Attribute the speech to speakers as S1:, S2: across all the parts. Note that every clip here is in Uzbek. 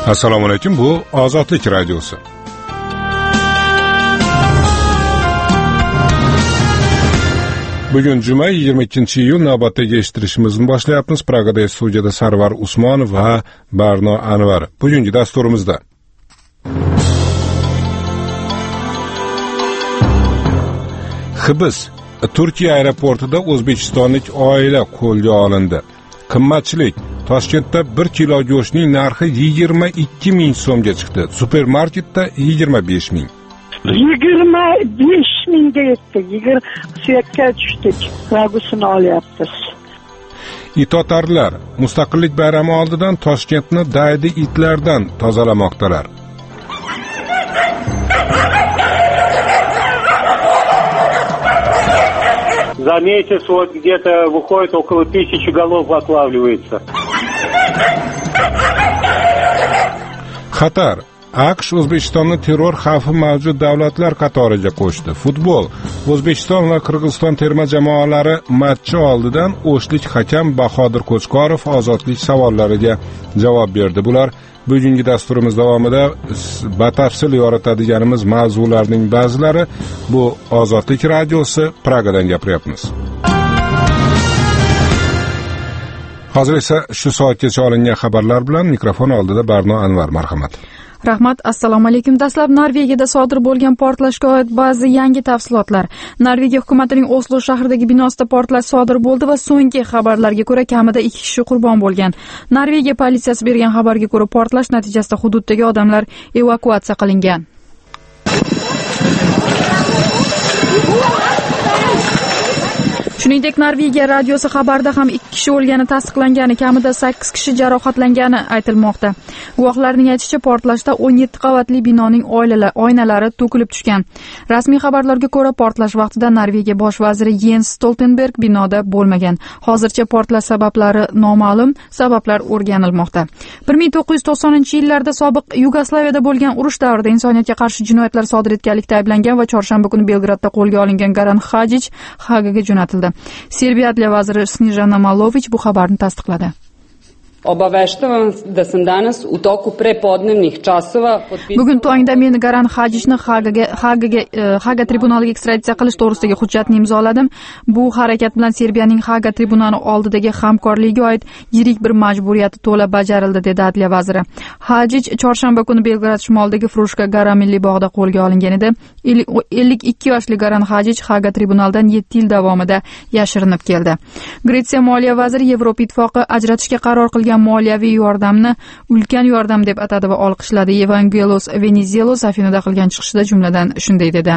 S1: Assalomu alaykum, bu Ozodlik radiosi. Bugun juma 22-iyul navbatdagi eshittirishimizni boshlayapmiz. Pragada studiyada Sarvar Usmonov va Barno Anvar. Bugungi dasturimizda Hibs Turkiya aeroportida o'zbekistonlik oila qo'lga olindi. Qimmatchilik Toshkentda 1 kilo go'shtning narxi 22 ming so'mga chiqdi. Supermarketda 25 ming.
S2: 25 mingga yetdi. 28ga tushdik. Ragusini olyapmiz.
S1: Itotarlar Mustaqillik bayrami oldidan Toshkentni daydi itlardan tozalamoqdalar.
S3: За месяц вот где-то выходит около 1000 голов отлавливается.
S1: Xatar AQSh O'zbekistonni terror xavfi mavjud davlatlar qatoriga qo'shdi. Futbol O'zbekiston va Qirg'iziston terma jamoalari matchi oldidan o'shlik hakam Bahodir Qo'chqorov ozodlik savollariga javob berdi. Bular bugungi dasturimiz davomida batafsil yoritadiganimiz mavzularning ba'zilari. Bu Ozodlik radiosi, Pragadan gapiryapmiz. Hozir esa shu soatgacha olingan xabarlar bilan mikrofon oldida Barno Anvar, marhamat.
S4: Rahmat, assalomu alaykum. Dastlab Norvegiyada sodir bo'lgan portlashga oid ba'zi yangi tafsilotlar. Norvegiya hukumatining Oslo shahridagi binosida portlash sodir bo'ldi va so'nggi xabarlarga ko'ra kamida 2 kishi qurbon bo'lgan. Norvegiya politsiyasi bergan xabarga ko'ra portlash natijasida hududdagi odamlar evakuatsiya qilingan. Shuningdek, Norvegiya radiosi xabarda ham 2 kishi o'lgani tasdiqlangani, kamida 8 kishi jarohatlangani aytilmoqda. Guvohlarning aytishicha, portlashda 17 qavatli binoning oynalari to'kilib tushgan. Rasmiy xabarlarga ko'ra, portlash vaqtida Norvegiya bosh vaziri Jens Stoltenberg binoda bo'lmagan. Hozircha portlash sabablari noma'lum, sabablar o'rganilmoqda. 1990-yillarda sobiq Yugoslaviyada bo'lgan urush davrida insoniyatga qarshi jinoyatlar sodir etganlikda ayblangan va chorshanba kuni Belgradda qo'lga olingan Goran Hadjic Hagaga jo'natildi. Serbiya adliya vaziri Snezhana Malović bu xabarni tasdiqladi.
S5: Obaveštavam da sam danas u toku prepodnevnih časova
S4: Bugun tongda men Goran Hadjicni Haga tribunaliga ekstraditsiya qilish to'g'risidagi hujjatni imzoladim. Bu harakat bilan Serbiyaning Haga tribunali oldidagi hamkorligiga oid yirik bir majburiyati to'la bajarildi, dedi adliya vaziri. Hadjic chorshanba kuni Belgrad shimolidagi Frushka Gara milliy bog'ida qo'lga olingan edi. 52 yoshli Goran Hadjic Haga tribunalidan 7 yil davomida yashirinib keldi. Gretsiya moliya vaziri Yevropa ittifoqi ajratishga qaror qilgan moliyaviy yordamni ulkan yordam deb atadi va olqishladi. Evangelos Venizelos Afinada qilgan chiqishida jumladan shunday dedi.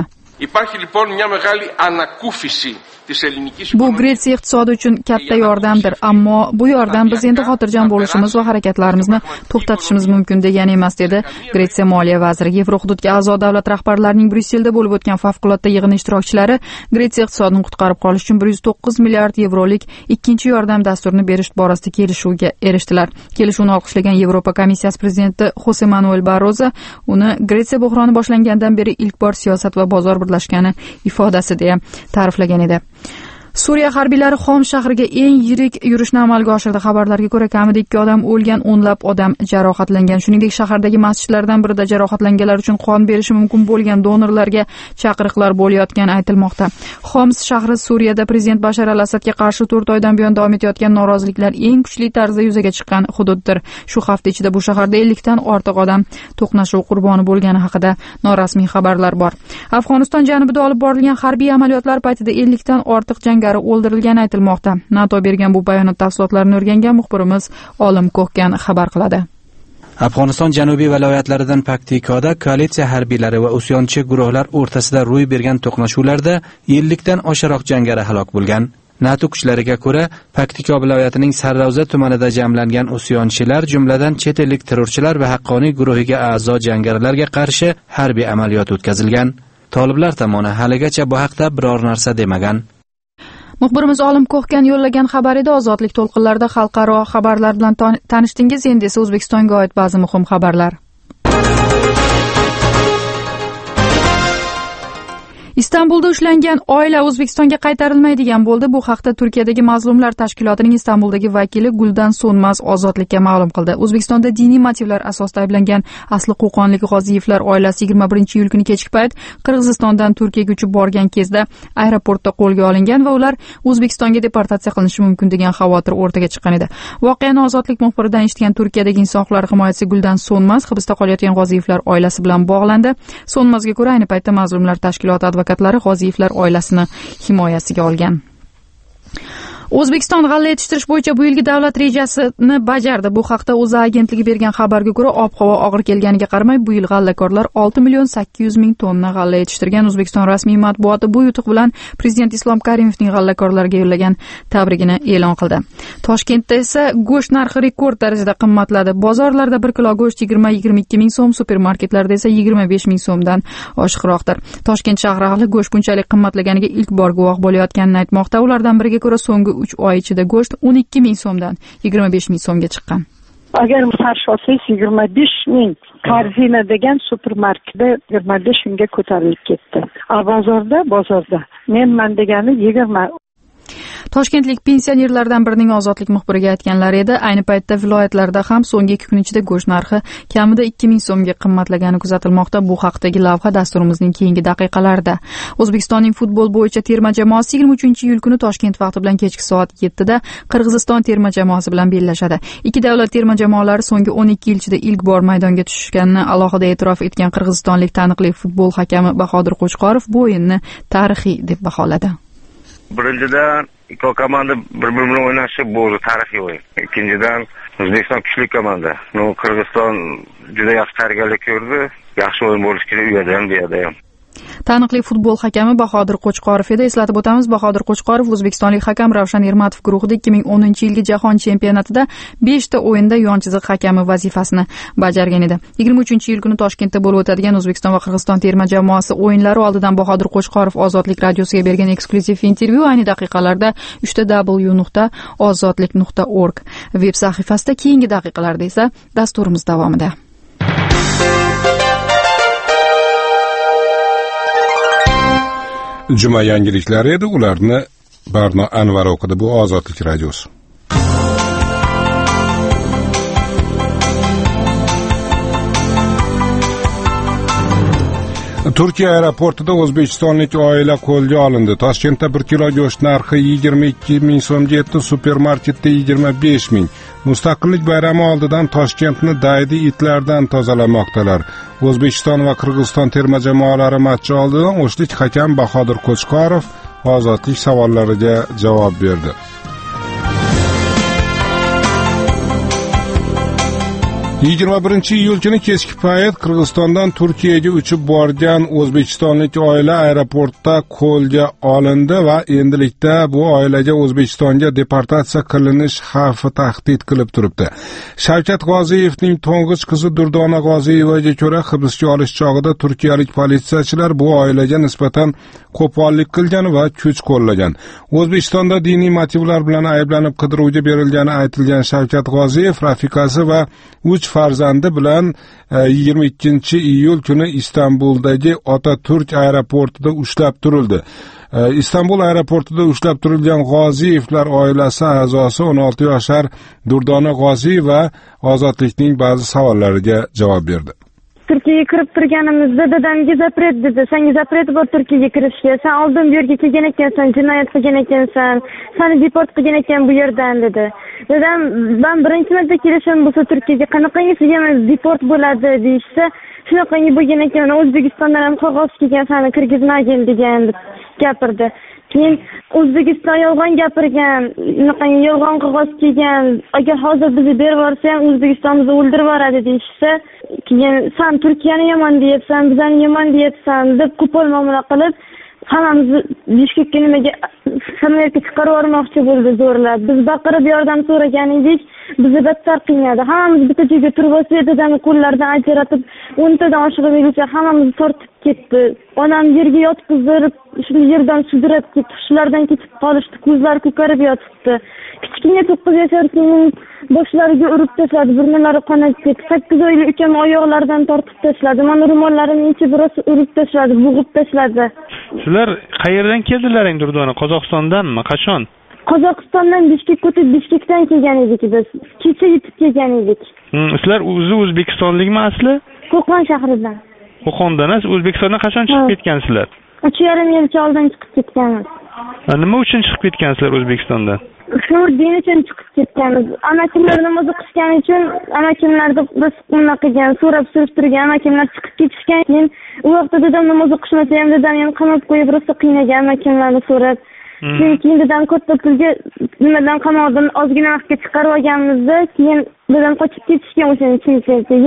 S4: Bu Gretsiya iqtisodi uchun katta yordamdir, ammo bu yordam biz endi xotirjam bo'lishimiz va harakatlarimizni to'xtatishimiz mumkin degani emas, dedi Gretsiya moliya vaziri. Yevrohududga a'zo davlat rahbarlarining Bryusselda bo'lib o'tgan favqulodda yig'in ishtirokchilari Gretsiya iqtisodini qutqarib qolish uchun 109 milliard yevrolik ikkinchi yordam dasturini berish borasida kelishuvga erishdilar. Kelishuvni olqishlagan Yevropa komissiyasi prezidenti Jose Manuel Barroso uni Gretsiya buhroni boshlangandan beri ilk bor siyosat va bozor birlashgani ifodasi deya ta'riflagan edi. Suriya harbiylari Xom shahriga eng yirik yurishni amalga oshirdi. Xabarlarga ko'ra, kamida 2 odam o'lgan, o'nlab odam jarohatlangan. Shuningdek, shahardagi masjidlardan birida jarohatlanganlar uchun qon berishi mumkin bo'lgan donorlarga chaqiriqlar bo'layotgani aytilmoqda. Xoms shahri Suriyada prezident Bashar al-Asadga qarshi 4 oydan buyon davom etayotgan noroziliklar eng kuchli tarzda yuzaga chiqqan hududdir. Shu hafta ichida bu shaharda 50 dan ortiq odam to'qnashuv qurboni bo'lgani haqida norasmiy xabarlar bor. Afg'oniston janubida olib borilgan harbiy amaliyotlar paytida 50 dan ortiq o'ldirilgani aytilmoqda. NATO bergan bu bayonot tafsilotlarini o'rgangan muxbirimiz Olim Ko'kkan xabar qiladi.
S6: Afg'oniston janubiy viloyatlaridan Paktikoda koalitsiya harbiylari va usyonchi guruhlar o'rtasida ro'y bergan to'qnashuvlarda 50 dan oshiqroq jangari halok bo'lgan. NATO kuchlariga ko'ra, Paktiko viloyatining Sarravza tumanida jamlangan usyonchilar, jumladan chet ellik terrorchilar va haqqoniy guruhiga a'zo jangarilarga qarshi harbiy amaliyot o'tkazilgan. Toliblar tomoni haligacha bu haqda biror narsa demagan.
S4: Muxbirimiz Olim Ko'kkan yo'llagan xabar edi. Ozodlik to'lqinlarida xalqaro xabarlar bilan tanishdingiz. Endi esa O'zbekistonga oid ba'zi muhim xabarlar. Istanbulda ushlangan oila O'zbekistonga qaytarilmaydigan bo'ldi. Bu haqda Turkiyadagi mazlumlar tashkilotining Istanbuldagi vakili Guldan So'nmaz Ozodlikka ma'lum qildi. O'zbekistonda diniy motivlar asosida ayblangan asli qo'qonlik G'oziyevlar oilasi 21-iyul kuni kechki payt Qirg'izistondan Turkiyaga uchib borgan kezda aeroportda qo'lga olingan va ular O'zbekistonga deportatsiya qilinishi mumkin degan xavotir o'rtaga chiqqan edi. Voqeani Ozodlik muxbiridan eshitgan Turkiyadagi inson huquqlari himoyachisi Guldan So'nmaz hibsda qolayotgan G'oziyevlar oilasi bilan bog'landi. So'nmazga ko'ra, ayni paytda mazlumlar tashkiloti advokatlari G'oziyevlar oilasini himoyasiga olgan. O'zbekiston g'alla yetishtirish bo'yicha bu yilgi davlat rejasini bajardi. Bu haqda O'zA agentligi bergan xabarga ko'ra, ob-havo og'ir kelganiga qaramay, bu yil g'allakorlar 6.800.000 tonna g'alla yetishtirgan. O'zbekiston rasmiy matbuoti bu yutuq bilan Prezident Islom Karimovning g'allakorlarga yo'llagan tabrigini e'lon qildi. Toshkentda esa go'sht narxi rekord darajada qimmatladi. Bozorlarda 1 kilo go'sht 20-22 ming so'm, supermarketlarda esa 25 ming so'mdan oshiqroqdir. Toshkent shahri ahli go'sht bunchalik qimmatlaganiga ilk bor guvoh bo'layotganini aytmoqda. Ulardan biriga ko'ra, so'nggi 3 oy ichida go'sht 12 ming so'mdan 25 ming so'mga chiqqan.
S2: Agar farsh olsangiz 25 ming, Karzina degan supermarketda 25 mingga ko'tarilib ketdi. Bozorda menman degani 20.
S4: Toshkentlik pensionerlardan birining Ozodlik muxbiriga aytganlari edi. Ayni paytda viloyatlarda ham so'nggi 2 kun ichida go'sht narxi kamida 2000 so'mga qimmatlagani kuzatilmoqda. Bu haqdagi lavha dasturimizning keyingi daqiqalarida. O'zbekistonning futbol bo'yicha terma jamoasi 23-iyul kuni Toshkent vaqti bilan kechki soat 7 da Qirg'iziston terma jamoasi bilan bellashadi. Ikki davlat terma jamoalari so'nggi 12 yil ichida ilk bor maydonga tushganini alohida e'tirof etgan qirg'izistonlik taniqli futbol hakami Bahodir Qo'chqorov bu o'yinni tarixiy deb baholadi.
S7: Birinchidan ikki komanda bir-biri bilan o'ynashi bu tarixiy o'yin. Ikkinchidan O'zbekiston kuchli komanda. Qirg'iziston juda yaxshi tayyorgarlik ko'rdi. Yaxshi o'yin bo'lishi kerak u yerda ham, bu yerda ham.
S4: Taniqli futbol hakami Bahodir Qo'chqorov edi. Eslatib o'tamiz, Bahodir Qo'chqorov o'zbekistonlik hakam Ravshan Ermatov guruhida 2010-yilgi jahon chempionatida 5 ta o'yinda yon chiziq hakami vazifasini bajargan edi. 23-iyul kuni Toshkentda bo'lib o'tadigan O'zbekiston va Qirg'iziston terma jamoasi o'yinlari oldidan Bahodir Qo'chqorov Ozodlik radiosiga bergan eksklyuziv intervyu ayni daqiqalarda www.ozodlik.org veb sahifasida, keyingi daqiqalarda esa dasturimiz davomida.
S1: Juma yangiliklari edi, ularni Barno Anvar o'qidi. Bu Ozodlik radiosi. Turkiya aeroportida o'zbekistonlik oila qo'lga olindi. Toshkentda 1 kilo go'sht narxi 22 ming so'mga yetdi, supermarketda 25 ming. Mustaqillik bayrami oldidan Toshkentni daydi itlardan tozalamoqdalar. O'zbekiston va Qirg'iziston terma jamoalari matchi oldidan o'shlik hakam Bahodir Qo'chqorov Ozodlik savollariga javob berdi. iyul kuni kechki payt Qirg'izistondan Turkiyaga uchib borgan o'zbekistonlik oila aeroportda qo'lga olindi va endilikda bu oilaga O'zbekistonga deportatsiya qilinish xavfi tahdid qilib turibdi. Shavkat G'oziyevning to'ng'ich qizi Durdona G'oziyevaga ko'ra, hibsga olish chog'ida turkiyalik politsiyachilar bu oilaga nisbatan qo'pollik qilgan va kuch qo'llagan. O'zbekistonda diniy motivlar bilan ayblanib qidiruvga berilgani aytilgan Shavkat G'oziyev rafiqasi va 3 farzandi bilan 22-iyul kuni Istanbuldagi Otaturk aeroportida ushlab turildi. Istanbul aeroportida ushlab turilgan G'oziyevlar oilasi a'zosi 16 yoshar Durdona G'oziyeva Ozodlikning ba'zi savollariga javob berdi.
S8: Turkiyaga kirib turganimizda dadamga zapret dedi. Senga zapret bor Turkiyaga kirishga. Sen oldin bu yerga kelgan ekansan, jinoyat qilgan ekansan, seni deport qilgan ekan bu yerdan dedi. Dadam, men birinchi marta kelishim bo'lsa Turkiyaga qanaqangi sizga deport bo'ladi deyishsa, shunaqangi bo'lgan ekan, O'zbekistondan ham qog'oz kelgan, seni kirgizmagin degan deb gapirdi. Keyin O'zbekiston yolg'on gapirgan, shunaqangi yolg'on qog'oz kelgan, agar hozir bizni berib yuborsa ham O'zbekiston bizni o'ldirib yuboradi deyishsa, keyin sen Turkiyani yomon deyapsan, bizani yomon deyapsan deb qo'pol muomala qilib, hammamizni Bishkekka nimaga samolyotga chiqarib yubormoqchi bo'ldi zo'rlab. Biz baqirib yordam so'ragan edik, bizni battar qiynadi. Hammamiz bitta joyga turib olsa, dadamni qo'llaridan ajratib, 10 tadan oshig'ib yursa, hammamizni tortib ketdi. Onam yerga yotqizib, shu yerdan sudrab ketdi. Shulardan ketib qolishdi, ko'zlari ko'karib yotibdi. Kichkina 9 yashar qizning boshlariga urib tashladi, burnlari qonab ketdi. 8 oylik ukam oyoqlaridan tortib tashladi. Mana ro'mollarini ichi biroz urib tashladi, bo'g'ib tashladi.
S9: Sizlar qayerdan keldilaring Durdona? Qozog'istondanmi? Qachon?
S8: Qozog'istondan Bishkekka o'tib, Bishkekdan kelgan edik biz. Kecha yetib kelgan edik.
S9: Sizlar o'zi O'zbekistonlikmi asli?
S8: Qo'qon shahridan.
S9: Qo'qondan. O'zbekistondan qachon chiqib ketgansizlar?
S8: 3,5 yilcha oldin chiqib ketganmiz.
S9: Nima uchun chiqib ketgansizlar O'zbekistondan?
S8: Shu din uchun chiqib ketganmiz. Amakimlar namoz o'qishgani uchun amakimlarni biz nima qilgan, so'rab surishtirgan amakimlar chiqib ketishgan. Keyin u vaqtda dadam namoz o'qishmasa ham dadam ham qamab qo'yib rosa qiynagan amakimlarni so'rab. Keyin dadam katta pulga nimadan qamoqdan ozgina vaqtga chiqarib olganmizda, keyin dadam qochib ketishgan o'shaning uchun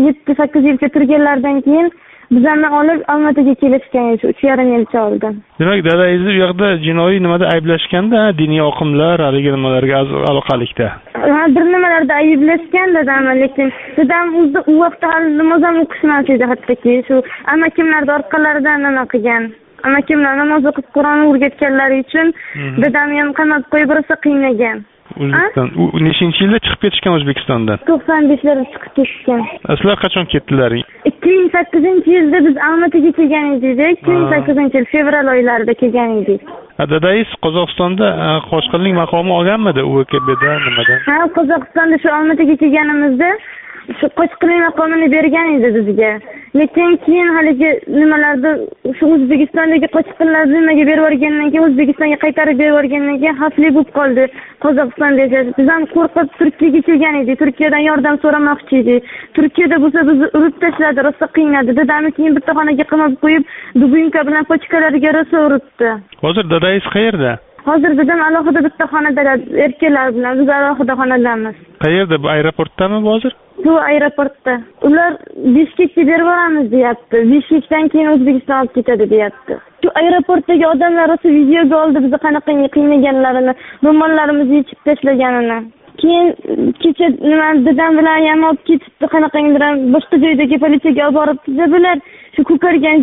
S8: 7-8 yilcha turganlardan keyin bizlarni olib Olmaotaga kelishgan 3,5 yilcha oldin.
S9: Demak, dadangizni u yoqda jinoiy nimada ayblashganda, diniy oqimlar, haligi nimalarga aloqalikda.
S8: Bir nimalarda ayblashgan dadam, lekin dadam u vaqtda hali namoz ham o'qishmas edi, hattoki shu amakimlar orqalaridan nima qilgan. Amakimlar namoz o'qib Qur'on o'rgatganlari uchun dadam ham qamab qo'yib rosa qiynagan.
S9: O'zbekiston. U nechinchi yilda chiqib ketishgan O'zbekistondan?
S8: 95larda chiqib ketishgan.
S9: Sizlar qachon ketdilaring?
S8: 2008-yilda biz Olmaotaga kelgan edik. 2008-yil fevral oylarida kelgan edik.
S9: Dadangiz Qozog'istonda qo'shqinlik maqomi olganmidi UKBda nimadan?
S8: Ha, Qozog'istonda shu Olmaotaga kelganimizda shu qo'shqinlik maqomini bergan edi bizga. Lekin keyin haligi nimalarda shu O'zbekistondagi qo'shqinlarni nimaga berib o'rgandan keyin O'zbekistonga qaytarib berib o'rgandan keyin xavfli bo'lib qoldi Qozog'istonda yashash. Biz ham qo'rqib Turkiyaga kelgan edik. Turkiyadan yordam so'ramoqchi edik. Turkiyada bo'lsa bizni urib tashladi, rosa qiynadi. Dadamni keyin bitta xonaga qamab qo'yib, dubinka bilan pochkalariga rosa uribdi.
S9: Hozir dadangiz qayerda?
S8: Hozir dadam alohida bitta xonada, erkaklar bilan biz alohida xonadamiz.
S9: Qayerda? Bu aeroportdami hozir?
S8: Bu aeroportda. Ular Bishkekka berib boramiz deyapti. Bishkekdan keyin O'zbekiston olib ketadi deyapti. Shu aeroportdagi odamlar rosa videoga oldi bizni qanaqa qiynaganlarini, ro'mollarimizni yechib tashlaganini. Keyin kecha nima dadam bilan ham olib ketibdi, qanaqangidir boshqa joydagi politsiyaga olib boribdi bular. Shu ko'kargan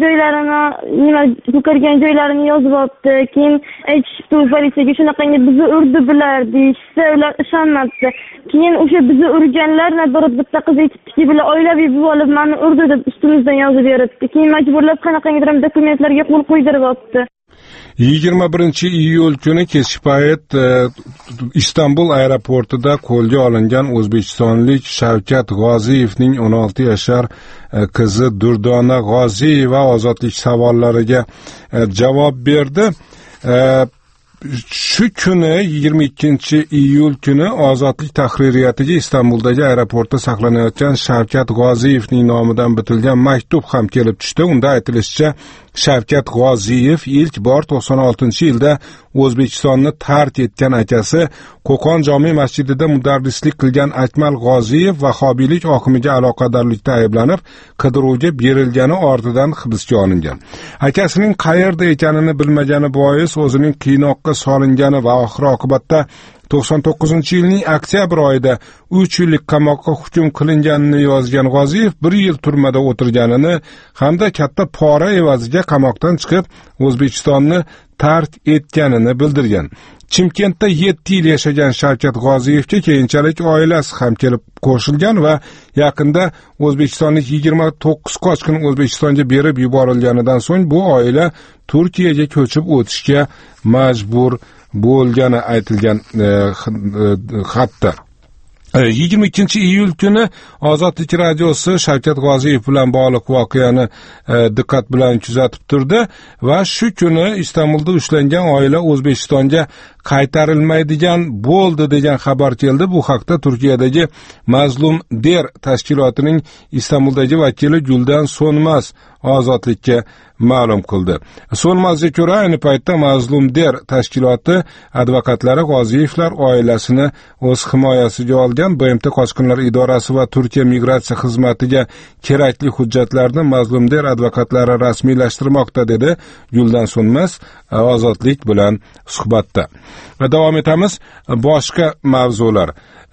S8: joylarini yozib olibdi. Keyin aytishdi politsiyaga shunaqangi bizni urdi bular deyishsa, ular ishonmabdi. Keyin o'sha bizni urganlar nazorat bitta qiz aytibdiki, bular oilaviy bo'lib olib meni urdi deb ustimizdan yozib beribdi. Keyin majburlab qanaqangidir dokumentlarga qo'l qo'ydirib olibdi.
S1: 21-iyul kuni kechki payt Istanbul aeroportida qo'lga olingan o'zbekistonlik Shavkat G'oziyevning 16 yashar qizi Durdona G'oziyeva ozodlik savollariga javob berdi. Shu kuni 22-iyul kuni Ozodlik tahririyatiga Istanbuldagi aeroportda saqlanayotgan Shavkat G'oziyevning nomidan bitilgan maktub ham kelib tushdi. Unda aytilishicha, Shavkat G'oziyev ilk bor 96-yilda O'zbekistonni tark etgan akasi Qo'qon jome masjidida mudarrislik qilgan Akmal G'oziyev vahobiylik oqimiga aloqadorlikda ayblanib, qidiruvga berilgani ortidan hibsga olingan. Akasining qayerda ekanini bilmagani bois o'zining qiynoqqa solingani va oxir oqibatda 99-yilning oktyabr oyida 3 yillik qamoqqa hukm qilinganini yozgan G'oziyev 1 yil turmada o'tirganini hamda katta pora evaziga qamoqdan chiqib O'zbekistonni tark etganini bildirgan. Chimkentda 7 yil yashagan Shavkat G'oziyevga keyinchalik oilasi ham kelib qo'shilgan va yaqinda o'zbekistonlik 29 qochqin O'zbekistonga berib yuborilganidan so'ng bu oila Turkiyaga ko'chib o'tishga majbur bo'lgani aytilgan xatda. 22-iyul kuni Ozodlik radiosi Shavkat G'oziyev bilan bog'liq voqeani diqqat bilan kuzatib turdi va shu kuni Istanbulda ushlangan oila O'zbekistonga qaytarilmaydigan bo'ldi degan xabar keldi. Bu haqda Turkiyadagi Mazlum Der tashkilotining Istanbuldagi vakili Guldan So'nmaz Ozodlikka ma'lum qildi. So'nmazga ko'ra, ayni paytda Mazlum Der tashkiloti advokatlari G'oziyevlar oilasini o'z himoyasiga olgan. BMT qochqinlar idorasi va Turkiya migratsiya xizmatiga kerakli hujjatlarni Mazlum Der advokatlari rasmiylashtirmoqda, dedi Guldan So'nmaz Ozodlik bilan suhbatda. Va davom etamiz. Boshqa mavzular.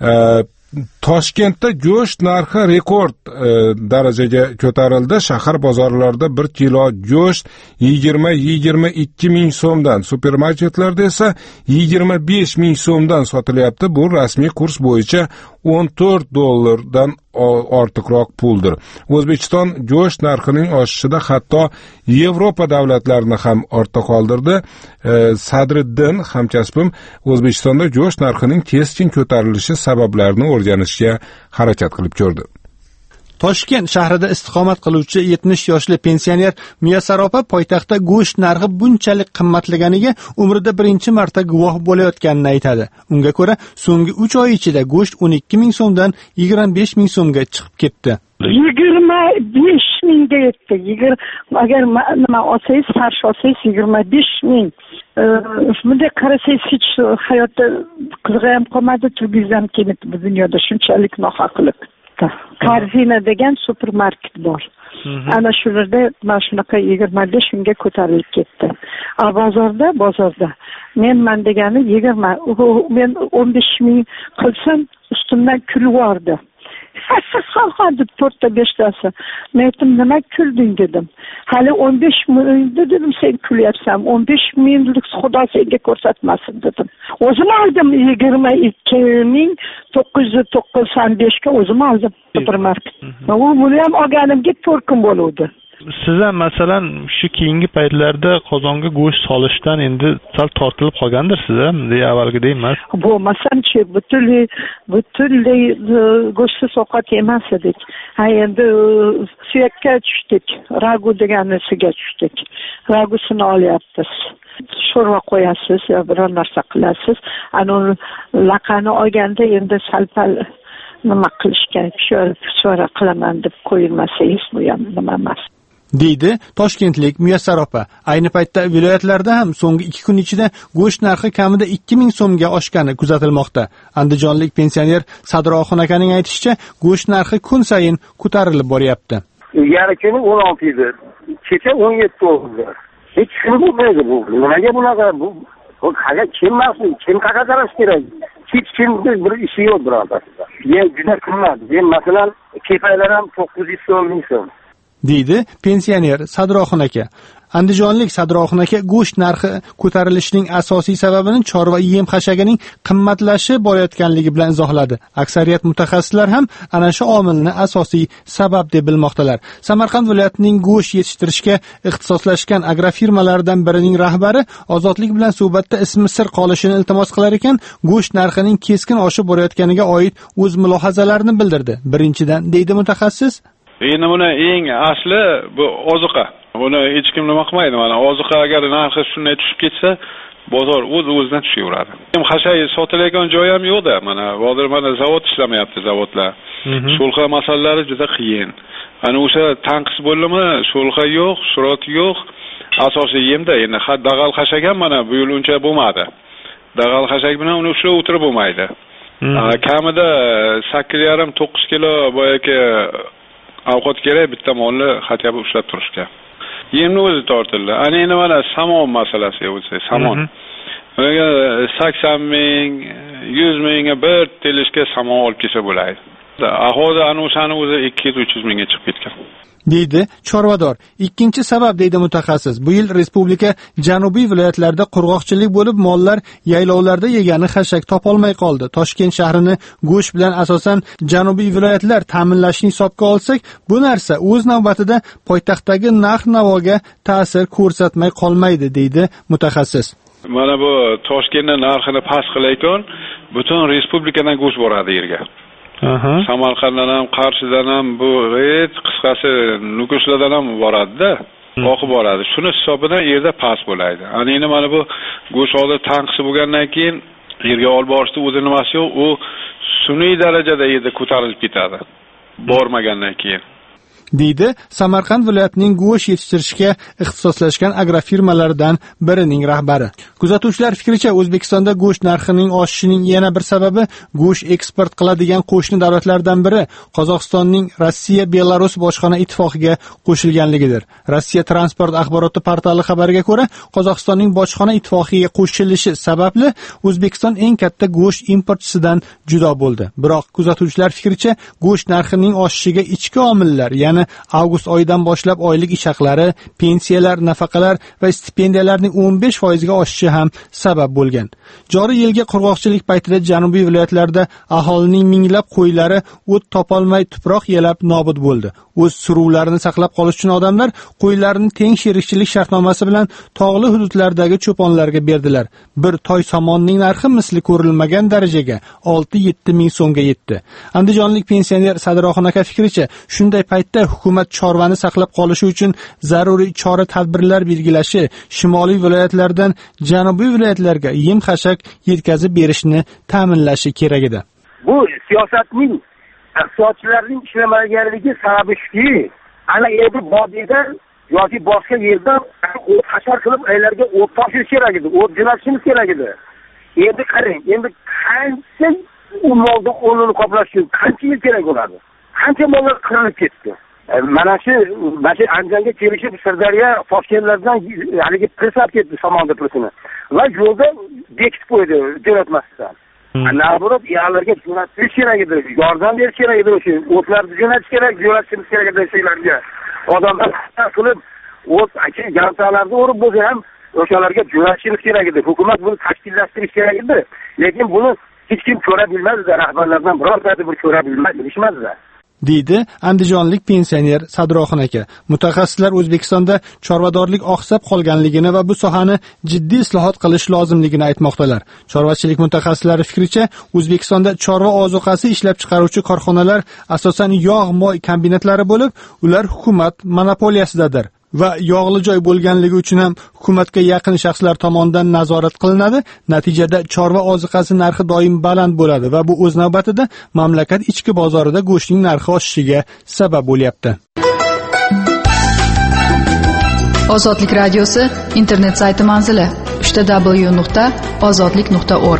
S1: Toshkentda go'sht narxi rekord darajaga ko'tarildi. Shahar bozorlarida 1 kilo go'sht 20-22 ming so'mdan, supermarketlarda esa 25 ming so'mdan sotilyapti. Bu rasmiy kurs bo'yicha $14 ortiqroq puldir. O'zbekiston go'sht narxining oshishida hatto Yevropa davlatlarini ham ortda qoldirdi. Sadriddin hamkasbim O'zbekistonda go'sht narxining keskin ko'tarilishi sabablarini o'rganishga harakat qilib ko'rdi.
S10: Toshkent shahrida istiqomat qiluvchi 70 yoshli pensioner Muyassar opa poytaxtda go'sht narxi bunchalik qimmatlaganiga umrida birinchi marta guvoh bo'layotganini aytadi. Unga ko'ra, so'nggi 3 oy ichida go'sht 12 ming so'mdan 25 ming so'mga chiqib ketdi.
S2: 25 mingga yetdi. Agar nima olsangiz, farsh olsangiz 25 ming. Bunday qarasangiz hech hayotda qizg'a ham qolmadi, turgingiz ham kelmadi bu dunyoda shunchalik nohaqlik. Karzina degan supermarket bor. Ana shu yerda mana shunaqa 25 mingga ko'tarilib ketdi. Bozorda men degani 20, men 15 ming qilsam ustimdan kulib yordi. Hadi 4-5tasi. Men aytdim, nima kulding dedim. Hali 15 ming dedim, sen kulyapsan. 15 minglik Xudo senga ko'rsatmasin dedim. O'zim oldim 22.995 ga o'zim oldim supermarket. Buni ham olganimga 4 kun bo'ldi.
S9: Siz ham masalan shu keyingi paytlarda qozonga go'sht solishdan endi sal tortilib qolgandirsiz, deya avvalgidek emas.
S2: Bo'lmasam-chi, butunlay go'shtsiz ovqat yemas edik. Endi suyakka tushdik, ragu deganisiga tushdik. Ragusini olyapmiz. Sho'rva qo'yasiz yo biror narsa qilasiz. Ana laqani olganda endi salpal nima qilish kerak, sho'rva qilaman deb qo'yilmasangiz bu ham nima emas.
S10: deydi toshkentlik Muyassar opa. Ayni paytda viloyatlarda ham so'nggi 2 kun ichida go'sht narxi kamida 2000 so'mga oshgani kuzatilmoqda. Andijonlik pensioner Sadroxon akaning aytishicha, go'sht narxi kun sayin ko'tarilib boryapti.
S11: Yari kuni 16 edi. Kecha 17 bo'ldi. Hech kim bo'lmaydi bu. Nimaga bunaqa bu? Kim qaqa qarash kerak? Hech kimda bir ishi yo'q birodar. Juda qimmat. Masalan, kepaylar ham 900 so'm.
S10: deydi pensioner Sadroxon aka. Andijonlik Sadroxon aka go'sht narxi ko'tarilishining asosiy sababini chorva yem xashagining qimmatlashi borayotganligi bilan izohladi. Aksariyat mutaxassislar ham ana shu omilni asosiy sabab deb bilmoqdalar. Samarqand viloyatining go'sht yetishtirishga ixtisoslashgan agrofirmalaridan birining rahbari ozodlik bilan suhbatda ismi sir qolishini iltimos qilar ekan, go'sht narxining keskin oshib borayotganiga oid o'z mulohazalarini bildirdi. Birinchidan, deydi mutaxassis,
S12: endi buni eng asli bu ozuqa. Buni hech kim nima qilmaydi. Mana ozuqa agar narxi shunday tushib ketsa, bozor o'z-o'zidan tushaveradi. Xashay sotilayotgan joy ham yo'q-da. Mana zavod ishlamayapti, zavodlar. Sho'lxa masalalari juda qiyin. Ana o'sha tanqis bo'ldimi, sho'lxa yo'q, shurot yo'q. Asosiy yemda endi dag'al xashak ham mana bu yil uncha bo'lmadi. Dag'al xashak bilan uni ushlab o'tirib bo'lmaydi. Kamida 8,5-9 kilo boyagi ovqat kerak bitta molni xatyabi ushlab turishga. Yemni o'zi tortildi. Ana endi mana samon masalasi o'zi, samon. 80 ming, 100 mingga bir telishga samon olib kelsa bo'ladi. Aholi ana o'shani o'zi 200-300 mingga chiqib ketgan.
S10: deydi chorvador. Ikkinchi sabab, deydi mutaxassis, bu yil respublika janubiy viloyatlarida qurg'oqchilik bo'lib, mollar yaylovlarda yegani xashak topolmay qoldi. Toshkent shahrini go'sht bilan asosan janubiy viloyatlar ta'minlashni hisobga olsak, bu narsa o'z navbatida poytaxtdagi narx-navoga ta'sir ko'rsatmay qolmaydi, deydi mutaxassis.
S12: Mana bu Toshkentning narxini past qilayotgan butun respublikadan go'sht boradi yerga. Samarqanddan ham, Qarshidan ham, bu qisqasi Nukuslardan ham boradi-da, oqib boradi. Shuni hisobidan yerda past bo'ladi. Ana endi mana bu go'sht hozir tanqisi bo'lgandan keyin yerga olib borishda o'zi nimasi yo'q, u sun'iy darajada yerda ko'tarilib ketadi. Bormagandan keyin.
S10: deydi Samarqand viloyatining go'sht yetishtirishga ixtisoslashgan agrofirmalaridan birining rahbari. Kuzatuvchilar fikricha, O'zbekistonda go'sht narxining oshishining yana bir sababi go'sht eksport qiladigan qo'shni davlatlardan biri Qozog'istonning Rossiya-Belarus bojxona ittifoqiga qo'shilganligidir. Rossiya transport axboroti portali xabariga ko'ra, Qozog'istonning bojxona ittifoqiga qo'shilishi sababli O'zbekiston eng katta go'sht importchisidan judo bo'ldi. Biroq kuzatuvchilar fikricha, go'sht narxining oshishiga ichki omillar, ya'ni ya'ni avgust oyidan boshlab oylik ish haqlari, pensiyalar, nafaqalar va stipendiyalarning 15% ga oshishi ham sabab bo'lgan. Joriy yilgi qurg'oqchilik paytida janubiy viloyatlarda aholining minglab qo'ylari o't topolmay tuproq yelab nobud bo'ldi. O'z suruvlarini saqlab qolish uchun odamlar qo'ylarini teng sherikchilik shartnomasi bilan tog'li hududlardagi cho'ponlarga berdilar. Bir toy somonning narxi misli ko'rilmagan darajaga 6-7 ming so'mga yetdi. Andijonlik pensioner Sadroxon aka fikricha, shunday paytda hukumat chorvani saqlab qolishi uchun zaruriy chora-tadbirlar belgilashi, shimoliy viloyatlardan janubiy viloyatlarga yem-xashak yetkazib berishni ta'minlashi kerak edi.
S11: Bu siyosatning iqtisodchilarning ishlamaganligi sababi shuki, ana endi vodiydan yoki boshqa yerdan o't hashar qilib aylarga o't toshirish kerak edi, o't jo'natishimiz kerak edi. Endi qarang, endi qancha u molni o'rnini qoplash uchun qancha yil kerak bo'ladi? Qancha mollar qirilib ketdi? Mana shu Andijonga kelishib Sirdaryo, Toshkentlardan haligi qilsab ketdi somonda pulisini. Va yo'lda bekitib qo'ydi jo'natmasdan. Naburat yerlarga jo'natish kerak edi, yordam berish kerak edi, o'sha o'tlarni jo'natish kerak, jo'natishimiz kerak edi şeylarga. Odamlar qilib o't gantalarni o'rib bo'lsa ham o'shalarga jo'natishimiz kerak edi. Hukumat buni tashkillashtirish kerak edi. Lekin buni hech kim ko'ra bilmadi, rahbarlardan birortasi bir ko'ra bilishmadi.
S10: deydi andijonlik pensioner Sadroxon aka. Mutaxassislar O'zbekistonda chorvadorlik oqsab qolganligini va bu sohani jiddiy islohot qilish lozimligini aytmoqdalar. Chorvachilik mutaxassislari fikricha, O'zbekistonda chorva ozuqasi ishlab chiqaruvchi korxonalar asosan yog'-moy kombinatlari bo'lib, ular hukumat monopoliyasidadir. Va yog'li joy bo'lganligi uchun ham hukumatga yaqin shaxslar tomonidan nazorat qilinadi. Natijada chorva ozuqasi narxi doim baland bo'ladi va bu o'z navbatida mamlakat ichki bozorida go'shtning narxi oshishiga sabab bo'lyapti.
S4: Ozodlik radiosi internet sayti manzili www.ozodlik.org.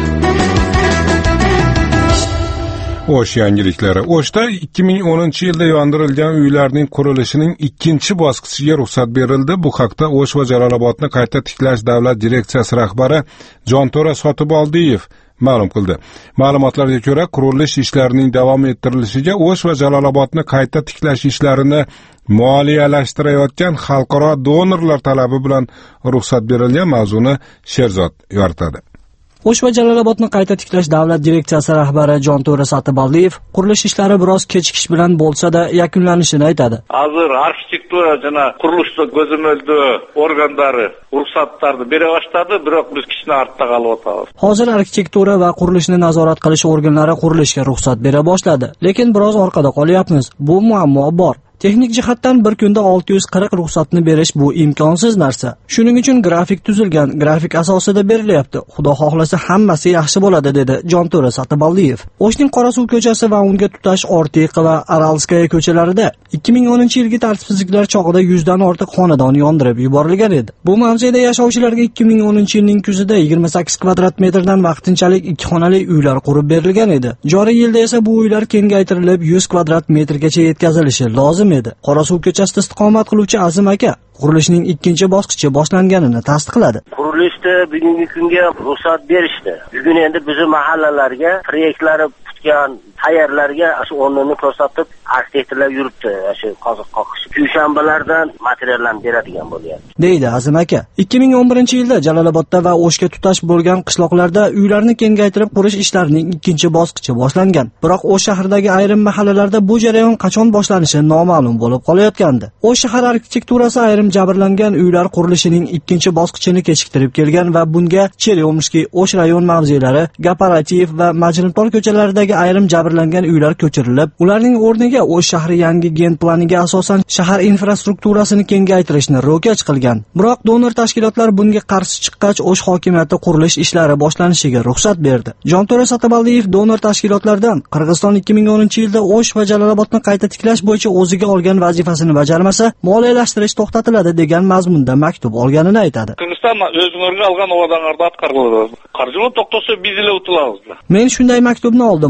S1: O'sh yangiliklari. O'shda 2010-yilda yondirilgan uylarning qurilishining ikkinchi bosqichiga ruxsat berildi. Bu haqda O'sh va Jalolobodni qayta tiklash davlat direksiyasi rahbari Jonto'ra Sotiboldiyev ma'lum qildi. Ma'lumotlarga ko'ra, qurilish ishlarining davom ettirilishiga O'sh va Jalolobodni qayta tiklash ishlarini moliyalashtirayotgan xalqaro donorlar talabi bilan ruxsat berilgan. Mavzuni Sherzod yoritadi.
S13: O'sh va Jalolobodni qayta tiklash davlat direksiyasi rahbari Jonto'ra Sotiboldiyev qurilish ishlari biroz kechikish bilan bo'lsa-da yakunlanishini aytadi.
S14: Hozir arxitektura jana qurilishda ko'zimizda organlari ruxsatlarni bera boshladi, biroq biz kichkina ortda qolib o'tamiz.
S13: Hozir arxitektura va qurilishni nazorat qilish organlari qurilishga ruxsat bera boshladi, lekin biroz orqada qolyapmiz. Bu muammo bor. Texnik jihatdan bir kunda 640 ruxsatni berish bu imkonsiz narsa. Shuning uchun grafik tuzilgan, grafik asosida berilyapti. Xudo xohlasa hammasi yaxshi bo'ladi, dedi Jonto'ra Sotiboldiyev. O'shning Qorasuv ko'chasi va unga tutash Ortiq va Aralskaya ko'chalarida 2010-yilgi tartibsizliklar chog'ida 100 dan ortiq xonadon yondirib yuborilgan edi. Bu mavzeda yashovchilarga 2010-yilning kuzida 28 kvadrat metrdan vaqtinchalik 2 xonali uylar qurib berilgan edi. Joriy yilda esa bu uylar kengaytirilib 100 kvadrat metrgacha yetkazilishi lozim edi. Qorasuv ko'chasida istiqomat qiluvchi Azim aka qurilishning ikkinchi bosqichi boshlanganini tasdiqladi.
S15: Qurilishda bugungi kunga ruxsat berishdi. Bugun endi bizning mahallalarga proyektlari tutgan tayyorlarga shu o'rnini ko'rsatib arxitektorlar yuribdi. Shu qoziq qoqish kushanbalardan materiallarni beradigan bo'lyapti,
S13: deydi Azim aka. 2011-yilda Jalolobodda va O'shga tutash bo'lgan qishloqlarda uylarni kengaytirib qurish ishlarining ikkinchi bosqichi boshlangan. Biroq O'sh shahridagi ayrim mahallalarda bu jarayon qachon boshlanishi noma'lum bo'lib qolayotgandi. O'sh shahar arxitekturasi ayrim jabrlangan uylar qurilishining ikkinchi bosqichini kechiktirib kelgan va bunga Chelyomishki, O'sh rayon mavzelari, Gaparativ va Majnuntol ko'chalaridagi ayrim jabrlangan uylar ko'chirilib, ularning o'rniga O'sh shahri yangi gen planiga asosan shahar infrastrukturasini kengaytirishni ro'kach qilgan. Biroq donor tashkilotlar bunga qarshi chiqqach, O'sh hokimiyati qurilish ishlari boshlanishiga ruxsat berdi. Jonto'ra Sotiboldiyev donor tashkilotlardan Qirg'iziston 2010-yilda O'sh va Jalolobodni qayta tiklash bo'yicha o'ziga olgan vazifasini bajarmasa, moliyalashtirish to'xtatiladi degan mazmunda maktub olganini aytadi.
S14: Qirg'iziston o'zingizga olgan va'dalarni atqariladi. Qarjini to'xtasa biz utilamiz.
S13: Men shunday maktubni oldim.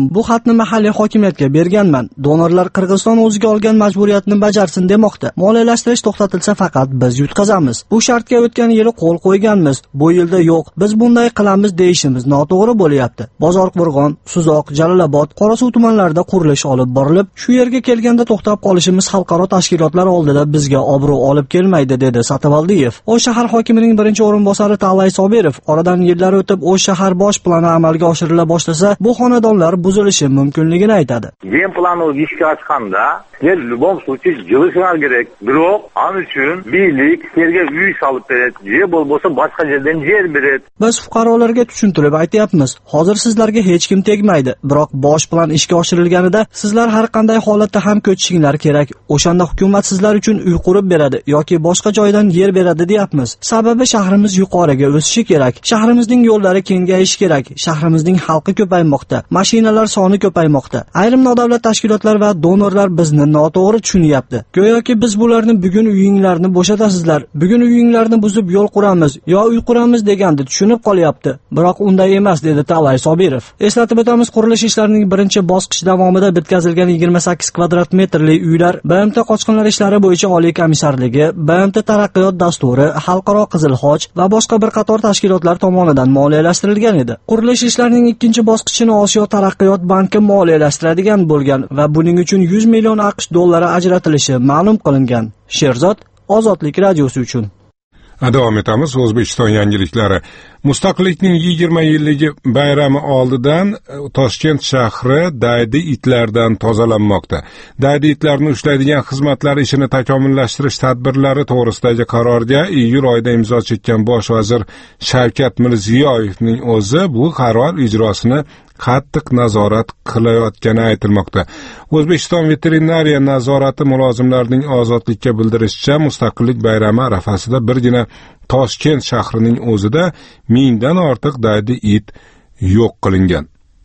S13: bu xatni mahalliy hokimiyatga berganman. Donorlar Qirg'iziston o'ziga olgan majburiyatni bajarsin demoqda. Moliyalashtirish to'xtatilsa faqat biz yutqazamiz. Bu shartga o'tgan yili qo'l qo'yganmiz. Bu yilda yo'q. Biz bunday qilamiz deyishimiz noto'g'ri bo'lyapti. Bozorqo'rg'on, Suzoq, Jalolobod, Qorasuv tumanlarida qurilish olib borilib, shu yerga kelganda to'xtab qolishimiz xalqaro tashkilotlar oldida bizga obro' olib kelmaydi, dedi Satavaldiyev. O'sh shahar hokimining birinchi o'rinbosari Talay Sobirov oradan yillar o'tib O'sh shahar bosh plani amalga oshirila boshlasa, bu xonadonlar buzilishi mumkinligini aytadi.
S16: Gen plani ishga oshganda, sizlar в любом случае жылышыңар керек. Бирок ан үчүн бийлик sizlarga uy solib beradi, je bo'lmasa boshqa yerdan yer beradi.
S13: Biz fuqarolarga tushuntirib aytayapmiz. Hozir sizlarga hech kim tegmaydi, biroq bosh plan ishga oshirilganida sizlar har qanday holatda ham ko'chishinglar kerak. O'shanda hukumat sizlar uchun uy qurib beradi yoki boshqa joydan yer beradi deyapmiz. Sababi shahrimiz yuqoriga o'sishi kerak. Shahrimizning yo'llari kengayishi kerak. Shahrimizning xalqi ko'paymoqda, mashinalar soni ko'paymoqda. Ayrim nodavlat tashkilotlar va donorlar bizni noto'g'ri tushunyapti. Go'yoki biz bularni bugun uyinglarni bo'shatasizlar, bugun uyinglarni buzib yo'l quramiz yo uy quramiz deganda tushunib qolyapti. Biroq unday emas, dedi Talay Sobirov. Eslatib o'tamiz, qurilish ishlarining birinchi bosqichi davomida bitkazilgan 28 kvadrat metrli uylar BMT qochqinlar ishlari bo'yicha oliy komissarligi, BMT taraqqiyot dasturi, Xalqaro Qizil Xoch va boshqa bir qator tashkilotlar tomonidan moliyalashtirilgan edi. Qurilish ishlarining ikkinchi bosqichini Osiyo taraqqiyot banki moliyalashtiradigan bo'lgan va buning uchun 100 million AQSh dollari ajratilishi ma'lum qilingan. Sherzod, Ozodlik radiosi uchun.
S1: Davom etamiz. O'zbekiston yangiliklari. Mustaqillikning 20 yilligi bayrami oldidan Toshkent shahri daydi itlardan tozalanmoqda. Daydi itlarni ushlaydigan xizmatlar ishini takomillashtirish tadbirlari to'g'risidagi qarorga iyul oyida imzo chekkan bosh vazir Shavkat Mirziyoyevning o'zi bu qaror ijrosini qattiq nazorat qilayotgani aytilmoqda. O'zbekiston veterinariya nazorati mulozimlarining ozodlikka bildirishicha, Mustaqillik bayrami arafasida birgina Toshkent shahrining o'zida 1000 dan ortiq daydi it yo'q qilingan.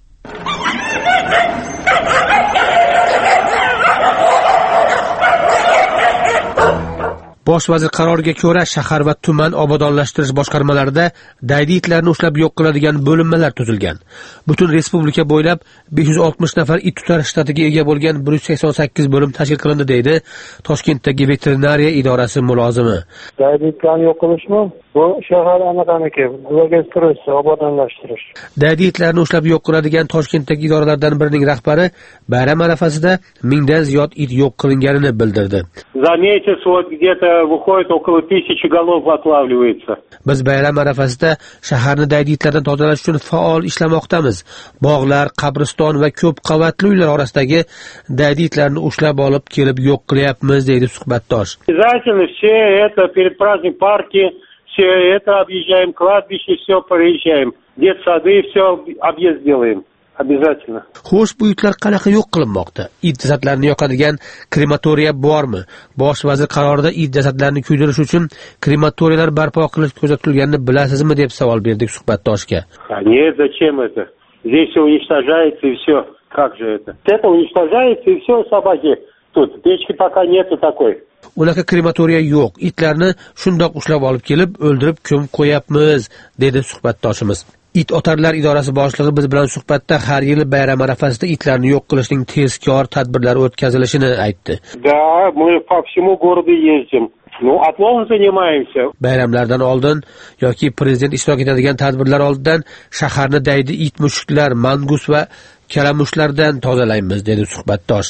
S17: Bosh vazir qaroriga ko'ra shahar va tuman obodonlashtirish boshqarmalarida daydi itlarni ushlab yo'q qiladigan bo'linmalar tuzilgan. Butun respublika bo'ylab 560 nafar it tutarish shtatiga ega bo'lgan 188 bo'lim tashkil qilindi, deydi Toshkentdagi veterinariya idorasi mulozimi.
S18: Daydi itlarni yo'q qilishmi? Bu shahar anaqaniki, o'zgartirish, obodonlashtirish.
S17: Daydi itlarni ushlab yo'q qiladigan Toshkentdagi idoralardan birining rahbari bayram arafasida 1000 dan ziyod it yo'q qilinganini bildirdi.
S3: За месяц вот где-то выходит около 1000 голов отлавливается.
S17: Biz bayram arafasida shaharni daydi itlardan tozalash uchun faol ishlamoqdamiz. Bog'lar, qabriston va ko'p qavatli uylar orasidagi daydi itlarni ushlab olib kelib yo'q qilyapmiz, deydi suhbatdosh.
S3: Обязательно все это перед праздник парки, все это объезжаем, кладбище, все проезжаем. Детсады, все объезд делаем. Обязательно.
S17: Xo'sh, bu itlar qanaqa yo'q qilinmoqda? It jasadlarini yoqadigan krematoriya bormi? Bosh vazir qarorida it jasadlarini kuydirish uchun krematoriyalar barpo qilish ko'zda bilasizmi, deb savol berdik suhbatdoshga.
S3: Нет, зачем это? Здесь все уничтожается и все. Как же это? Это уничтожается и все, собаки. Тут печки пока нету такой.
S17: Unaqa krematoriya yo'q. Itlarni shundoq ushlab olib kelib, o'ldirib ko'mib qo'yapmiz, dedi suhbatdoshimiz. It otarlar idorasi boshlig'i biz bilan suhbatda har yili bayram arafasida itlarni yo'q qilishning tezkor tadbirlari o'tkazilishini aytdi.
S3: Да, мы по всему городу ездим. Ну, отловом занимаемся.
S17: Bayramlardan oldin yoki prezident ishtirok etadigan tadbirlar oldidan shaharni daydi it, mushuklar, mangus va kalamushlardan tozalaymiz, dedi suhbatdosh.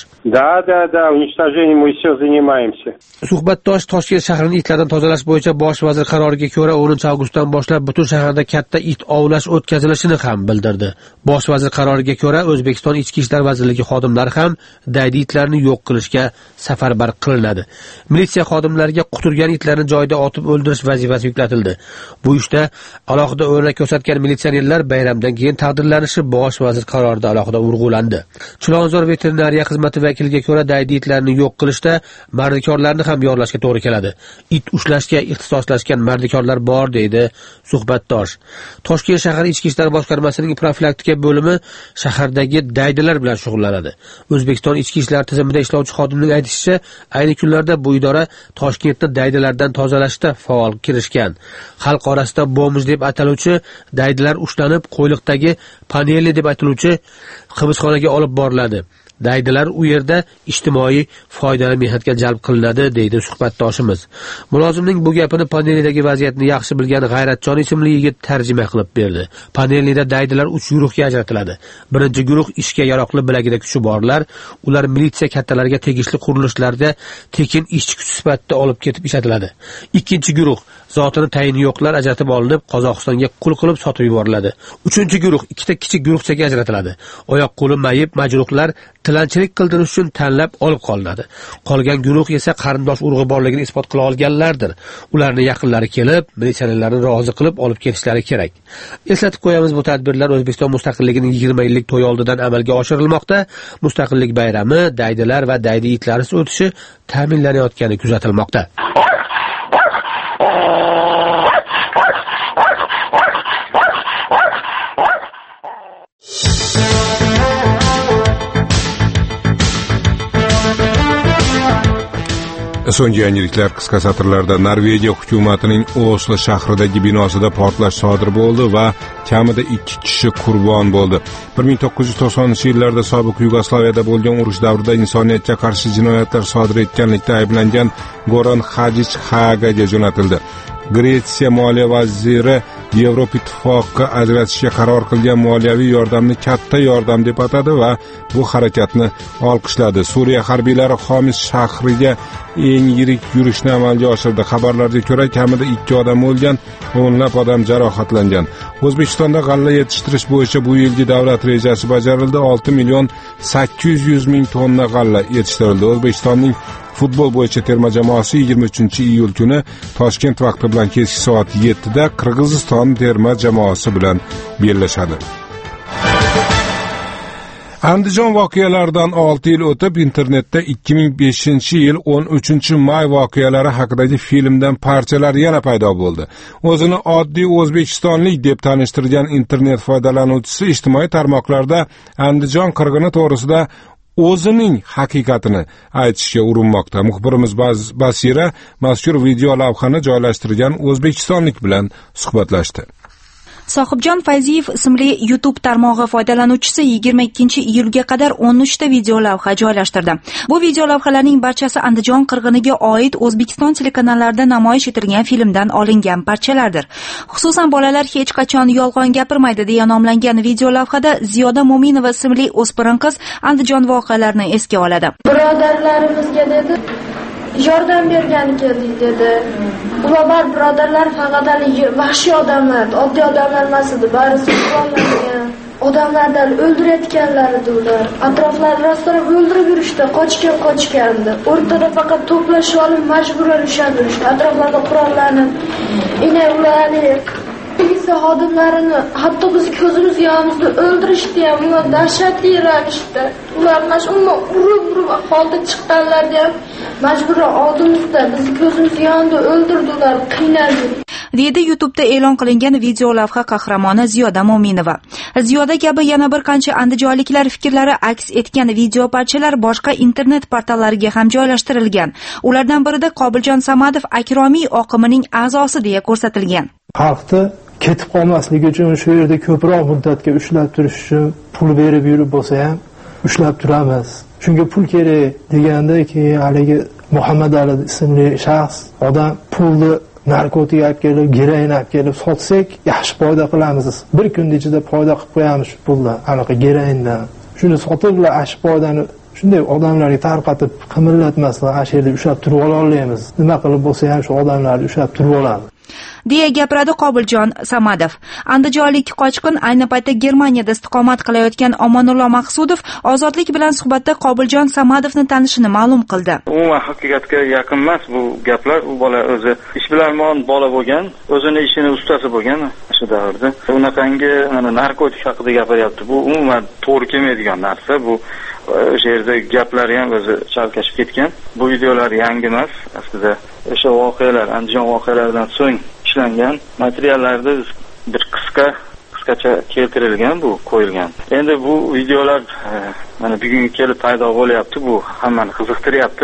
S3: Да, уничтожением мы все занимаемся.
S17: Suhbatdosh Toshkent shahrini itlardan tozalash bo'yicha bosh vazir qaroriga ko'ra 10-avgustdan boshlab butun shaharda katta it ovlash o'tkazilishini ham bildirdi. Bosh vazir qaroriga ko'ra O'zbekiston Ichki ishlar vazirligi xodimlari ham daydi itlarni yo'q qilishga safarbar qilinadi. Militsiya xodimlariga quturgan itlarni joyida otib o'ldirish vazifasi yuklatildi. Bu ishda alohida o'rnak ko'rsatgan militsionerlar bayramdan keyin taqdirlanishi bosh vazir qarorida alohida urg'ulandi. Chilonzor veterinariya xizmati vakiliga ko'ra daydi itlarni yo'q qilishda mardikorlarni ham yorlashga to'g'ri keladi. It ushlashga ixtisoslashgan mardikorlar bor, deydi suhbatdosh. Toshkent shahar ichki ishlar boshqarmasining profilaktika bo'limi shahardagi daydilar bilan shug'ullanadi. O'zbekiston ichki ishlar tizimida ishlovchi xodimning aytishicha, ayni kunlarda bu idora Toshkentni daydilardan tozalashda faol kirishgan. Xalq orasida bomij deb ataluvchi daydilar ushlanib, qo'yliqdagi paneli deb aytiluvchi hibsxonaga olib boriladi. Daydilar u yerda ijtimoiy foydali mehnatga jalb qilinadi, deydi suhbatdoshimiz. Mulozimning bu gapini Panelidagi vaziyatni yaxshi bilgan G'ayratjon ismli yigit tarjima qilib berdi. Panelida daydilar 3 guruhga ajratiladi. Birinchi guruh ishga yaroqli bilagida kuchi borlar, ular militsiya kattalariga tegishli qurilishlarda tekin ishchi kuch sifatida olib ketib ishlatiladi. Ikkinchi guruh zotini tayini yo'qlar ajratib olinib, Qozog'istonga qul qilib sotib yuboriladi. Uchinchi guruh ikkita kichik guruhchaga ajratiladi. Oyoq qo'li mayib majruhlar tilanchilik qildirish uchun tanlab olib qolinadi. Qolgan guruh esa qarindosh urug'i borligini isbot qila olganlardir. Ularni yaqinlari kelib, militsionerlarni rozi qilib olib ketishlari kerak. Eslatib qo'yamiz, bu tadbirlar O'zbekiston mustaqilligining 20 yillik to'y oldidan amalga oshirilmoqda. Mustaqillik bayrami, daydilar va daydi itlarsiz o'tishi ta'minlanayotgani kuzatilmoqda.
S1: So'nggi yangiliklar qisqa satrlarda. Norvegiya hukumatining Oslo shahridagi binosida portlash sodir bo'ldi va kamida 2 kishi qurbon bo'ldi. 1990-yillarda sobiq Yugoslaviyada bo'lgan urush davrida insoniyatga qarshi jinoyatlar sodir etganlikda ayblangan Goran Hadjich Haagaga jo'natildi. Gretsiya moliya vaziri Yevropa ittifoqi ajratishga qaror qilgan moliyaviy yordamni katta yordam deb atadi va bu harakatni olqishladi. Suriya harbiylari Xomis shahriga eng yirik yurishni amalga oshirdi. Xabarlarga ko'ra, kamida 2 odam o'lgan, o'nlab odam jarohatlangan. O'zbekistonda g'alla yetishtirish bo'yicha bu yilgi davlat rejasi bajarildi. 6.800.000 tonna g'alla yetishtirildi. O'zbekistonning futbol bo'yicha terma jamoasi 23-iyul kuni Toshkent vaqti bilan kechki soat 7 da Qirg'iziston terma jamoasi bilan bellashadi. Andijon voqealaridan 6 yil o'tib internetda 2005-yil 13-may voqealari haqidagi filmdan parchalar yana paydo bo'ldi. O'zini oddiy o'zbekistonlik deb tanishtirgan internet foydalanuvchisi ijtimoiy tarmoqlarda Andijon qirg'ini to'g'risida o'zining haqiqatini aytishga urinmoqda. Muxbirimiz Basira mazkur video lavhani joylashtirgan o'zbekistonlik bilan suhbatlashdi.
S19: Sohibjon Fayziyev ismli YouTube tarmog'i foydalanuvchisi 22-iyulga qadar 13 ta video lavha joylashtirdi. Bu video lavhalarning barchasi Andijon qirg'iniga oid O'zbekiston telekanallarida namoyish etilgan filmdan olingan parchalardir. Xususan, bolalar hech qachon yolg'on gapirmaydi deya nomlangan video lavhada Ziyoda Mo'minova ismli o'spirin qiz Andijon voqealarini esga oladi.
S20: Birodarlarimizga dedi, yordam bergani keldik dedi. Ular birodarlar faqat vahshiy odamlar, oddiy odamlar emas edi, barisi qurollangan odamlardan o'ldirayotganlar edi ular. Atroflarni rostlab o'ldirib yurishdi, qochgandi. O'rtada faqat to'plashib olib majburan ushlab yurishdi. Atroflarda qurollanib, ularni politsiya xodimlarini hatto biz ko'zimiz yonimizda o'ldirishdi ham, ular dahshatli ravishda. Ular mana uni urib holda chiqqanlarni ham majburan oldimizda biz ko'zimiz yonida o'ldirdilar, qiynaldi.
S19: Deydi YouTube'da e'lon qilingan video lavha qahramoni Ziyoda Mo'minova. Ziyoda kabi yana bir qancha andijonliklar fikrlari aks etgan video parchalar boshqa internet portallariga ham joylashtirilgan. Ulardan birida Qobiljon Samadov Akromiy oqimining a'zosi deya ko'rsatilgan.
S18: Xalqni ketib qolmasligi uchun shu yerda ko'proq muddatga ushlab turish uchun pul berib yurib bo'lsa ham ushlab turamiz. Chunki pul kerak deganda keyin haligi Muhammad Ali ismli shaxs odam pulni narkotik olib kelib, geroin olib kelib sotsak, yaxshi foyda qilamiz. Bir kun ichida foyda qilib qo'yamiz shu puldan, anaqa geroindan. Shuni sotib, ash foydani shunday odamlarga tarqatib qimirlatmasdan ash yerda ushlab turib olamiz. Nima qilib bo'lsa ham shu odamlarni ushlab turib olamiz.
S19: deya gapiradi Qobiljon Samadov. Andijonlik qochqin ayni paytda Germaniyada istiqomat qilayotgan Omonullo Maqsudov ozodlik bilan suhbatda Qobiljon Samadovni tanishini ma'lum qildi.
S21: Umuman haqiqatga yaqin emas bu gaplar. U bola o'zi ishbilarmon bola bo'lgan, o'zini ishini ustasi bo'lgan shu davrda. Unaqangi narkotik haqida gapiryapti. Bu umuman to'g'ri kelmaydigan narsa. Bu o'sha yerda gaplari ham o'zi chalkashib ketgan. Bu videolar yangi emas. Aslida o'sha voqealar, Andijon voqealaridan so'ng ishlangan materiallarda bir qisqacha keltirilgan, bu qo'yilgan. Endi bu videolar mana bugunga kelib paydo bo'lyapti. Bu hammani qiziqtiryapti.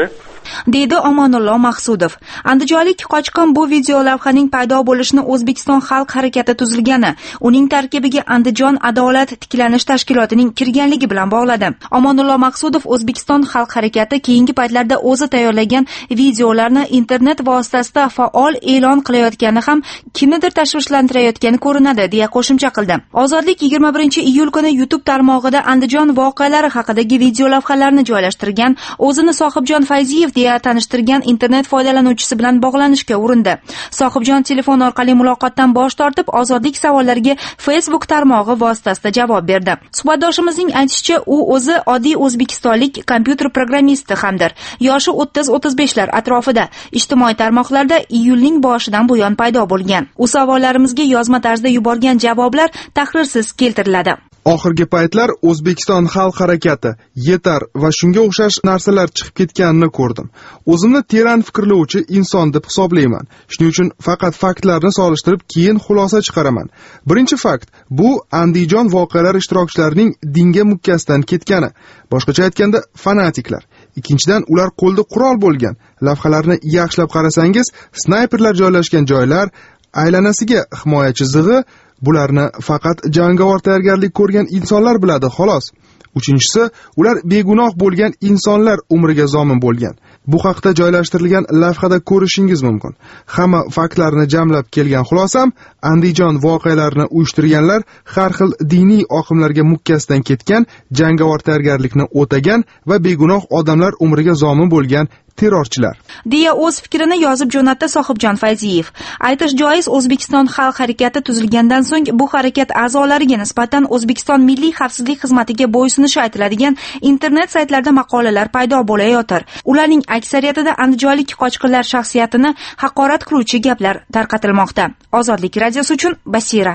S19: deydi Omonullo Maqsudov. Andijonlik qochqin bu video lavhaning paydo bo'lishini O'zbekiston xalq harakati tuzilgani, uning tarkibiga Andijon adolat tiklanish tashkilotining kirganligi bilan bog'ladi. Omonullo Maqsudov O'zbekiston xalq harakati keyingi paytlarda o'zi tayyorlagan videolarni internet vositasida faol e'lon qilayotgani ham kimnidir tashvishlantirayotgani ko'rinadi, deya qo'shimcha qildi. Ozodlik 21-iyul kuni YouTube tarmog'ida Andijon voqealari haqidagi video lavhalarni joylashtirgan, o'zini Sohibjon Fayziyev deya tanishtirgan internet foydalanuvchisi bilan bog'lanishga urindi. Sohibjon telefon orqali muloqotdan bosh tortib, Ozodlik savollariga Facebook tarmog'i vositasida javob berdi. Suhbatdoshimizning aytishicha, u o'zi oddiy o'zbekistonlik kompyuter programmisti hamdir. Yoshi 30-35lar atrofida. Ijtimoiy tarmoqlarda iyulning boshidan buyon paydo bo'lgan. U savollarimizga yozma tarzda yuborgan javoblar tahrirsiz keltiriladi.
S5: Oxirgi paytlar O'zbekiston xalq harakati yetar va shunga o'xshash narsalar chiqib ketganini ko'rdim. O'zimni teran fikrlovchi inson deb hisoblayman. Shuning uchun faqat faktlarni solishtirib, keyin xulosa chiqaraman. Birinchi fakt bu Andijon voqealari ishtirokchilarining dinga mukkasidan ketgani. Boshqacha aytganda fanatiklar. Ikkinchidan, ular qo'lda qurol bo'lgan. Lavhalarni yaxshilab qarasangiz, snayperlar joylashgan joylar, aylanasiga himoyachi zig'i, bularni faqat jangovar tayyorgarlik ko'rgan insonlar biladi, xolos. Uchinchisi, ular begunoh bo'lgan insonlar umriga zomin bo'lgan. Bu haqda joylashtirilgan lavhada ko'rishingiz mumkin. Hamma faktlarni jamlab kelgan xulosam, Andijon voqealarini uyushtirganlar har xil diniy oqimlarga mukkasidan ketgan, jangovar tayyorgarlikni o'tagan va begunoh odamlar umriga zomin bo'lgan terrorchilar,
S19: deya o'z fikrini yozib jo'natdi Sohibjon Fayziyev. Aytish joiz, O'zbekiston xalq harakati tuzilgandan so'ng bu harakat a'zolariga nisbatan O'zbekiston Milliy xavfsizlik xizmatiga bo'ysunishi aytiladigan internet saytlarda maqolalar paydo bo'layotir. Ularning aksariyatida andijonlik qochqinlar shaxsiyatini haqorat qiluvchi gaplar tarqatilmoqda. Ozodlik radiosi uchun Basira.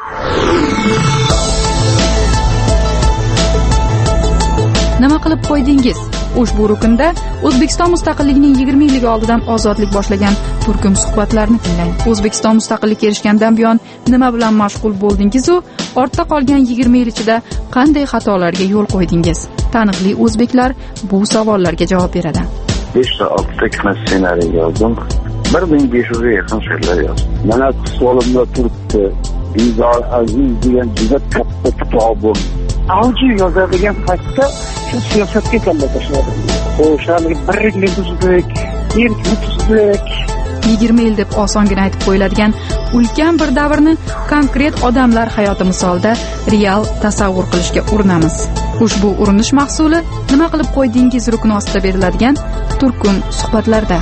S4: Nima qilib qo'ydingiz? Ushbu rukunda O'zbekiston mustaqilligining 20 yilligi oldidan ozodlik boshlagan turkum suhbatlarni tinglang. O'zbekiston mustaqillikka erishgandan buyon nima bilan mashg'ul bo'ldingiz u ortda qolgan 20 yil ichida qanday xatolarga yo'l qo'ydingiz? Taniqli o'zbeklar bu savollarga javob beradi.
S22: 5 ta 6 ta kino ssenariy yozdim. 1500 ga yaqin she'rlar yozdim. Mana qo'limda turibdi. Bizor aziz degan juda katta kitobim. Avji yozadigan paytda shu siyosatga kalla tashladim. O'shalik birlikni tuzdik, erkni tuzdik.
S4: 20 yil deb osongina aytib qo'yiladigan ulkan bir davrni konkret odamlar hayoti misolida real tasavvur qilishga urinamiz. Ushbu urinish mahsuli nima qilib qo'ydingiz rukni ostida beriladigan turkum suhbatlarda.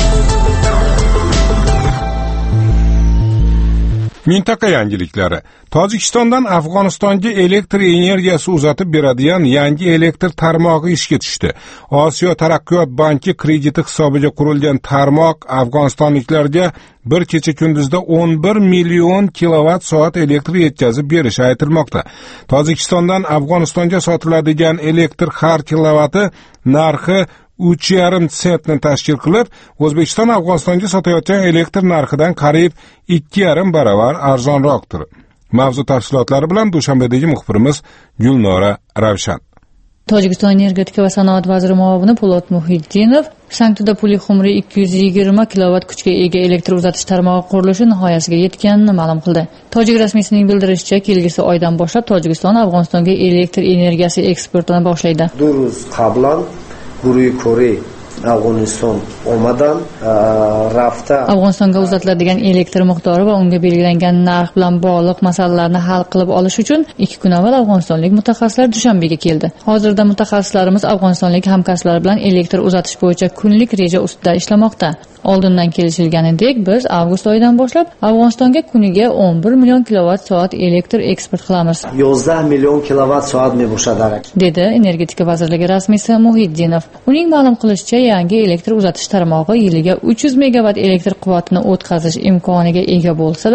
S1: Mintaqa yangiliklari. Tojikistondan Afg'onistonga elektr energiyasi uzatib beradigan yangi elektr tarmog'i ishga tushdi. Osiyo taraqqiyot banki krediti hisobiga qurilgan tarmoq afg'onistonliklarga bir kecha kunduzda 11 million kilovat soat elektr yetkazib berishi aytilmoqda. Tojikistondan Afg'onistonga sotiladigan elektr har kilovati narxi 3,5 sentni tashkil qilib, O'zbekiston Afg'onistonga sotayotgan elektr narxidan qariyb 2,5 barobar arzonroqdir. Mavzu tafsilotlari bilan Dushanbedagi muxbirimiz Gulnora Ravshan.
S23: Tojikiston energetika va sanoat vaziri muavini Po'lat Muhiddinov Sanktida Puli-Xumri 220 kilovat kuchga ega elektr uzatish tarmog'i qurilishi nihoyasiga yetganini ma'lum qildi. Tojik rasmiysining bildirishicha, kelgusi oydan boshlab Tojikiston Afg'onistonga elektr energiyasi eksportini boshlaydi.
S24: Duruz qablan guruhi Kore Afg'oniston omadan rafta
S23: Afg'onistonga uzatiladigan elektr miqdori va unga belgilangan narx bilan bog'liq masalalarni hal qilib olish uchun 2 kun avval afg'onistonlik mutaxassislar Dushanbega keldi. Hozirda mutaxassislarimiz afg'onistonlik hamkasblar bilan elektr uzatish bo'yicha kunlik reja ustida ishlamoqda. Oldindan kelishilganidek, biz avgust oyidan boshlab Afg'onistonga kuniga 11 million kilovat soat elektr eksport qilamiz.
S24: 11 million kilovat soat meboshadar,
S23: dedi Energetika vazirligi rasmiysi Muhiddinov. Uning ma'lum qilishicha, yangi elektr uzatish tarmog'i yiliga 300 megavat elektr quvvatini o'tkazish imkoniga ega bo'lsa-da,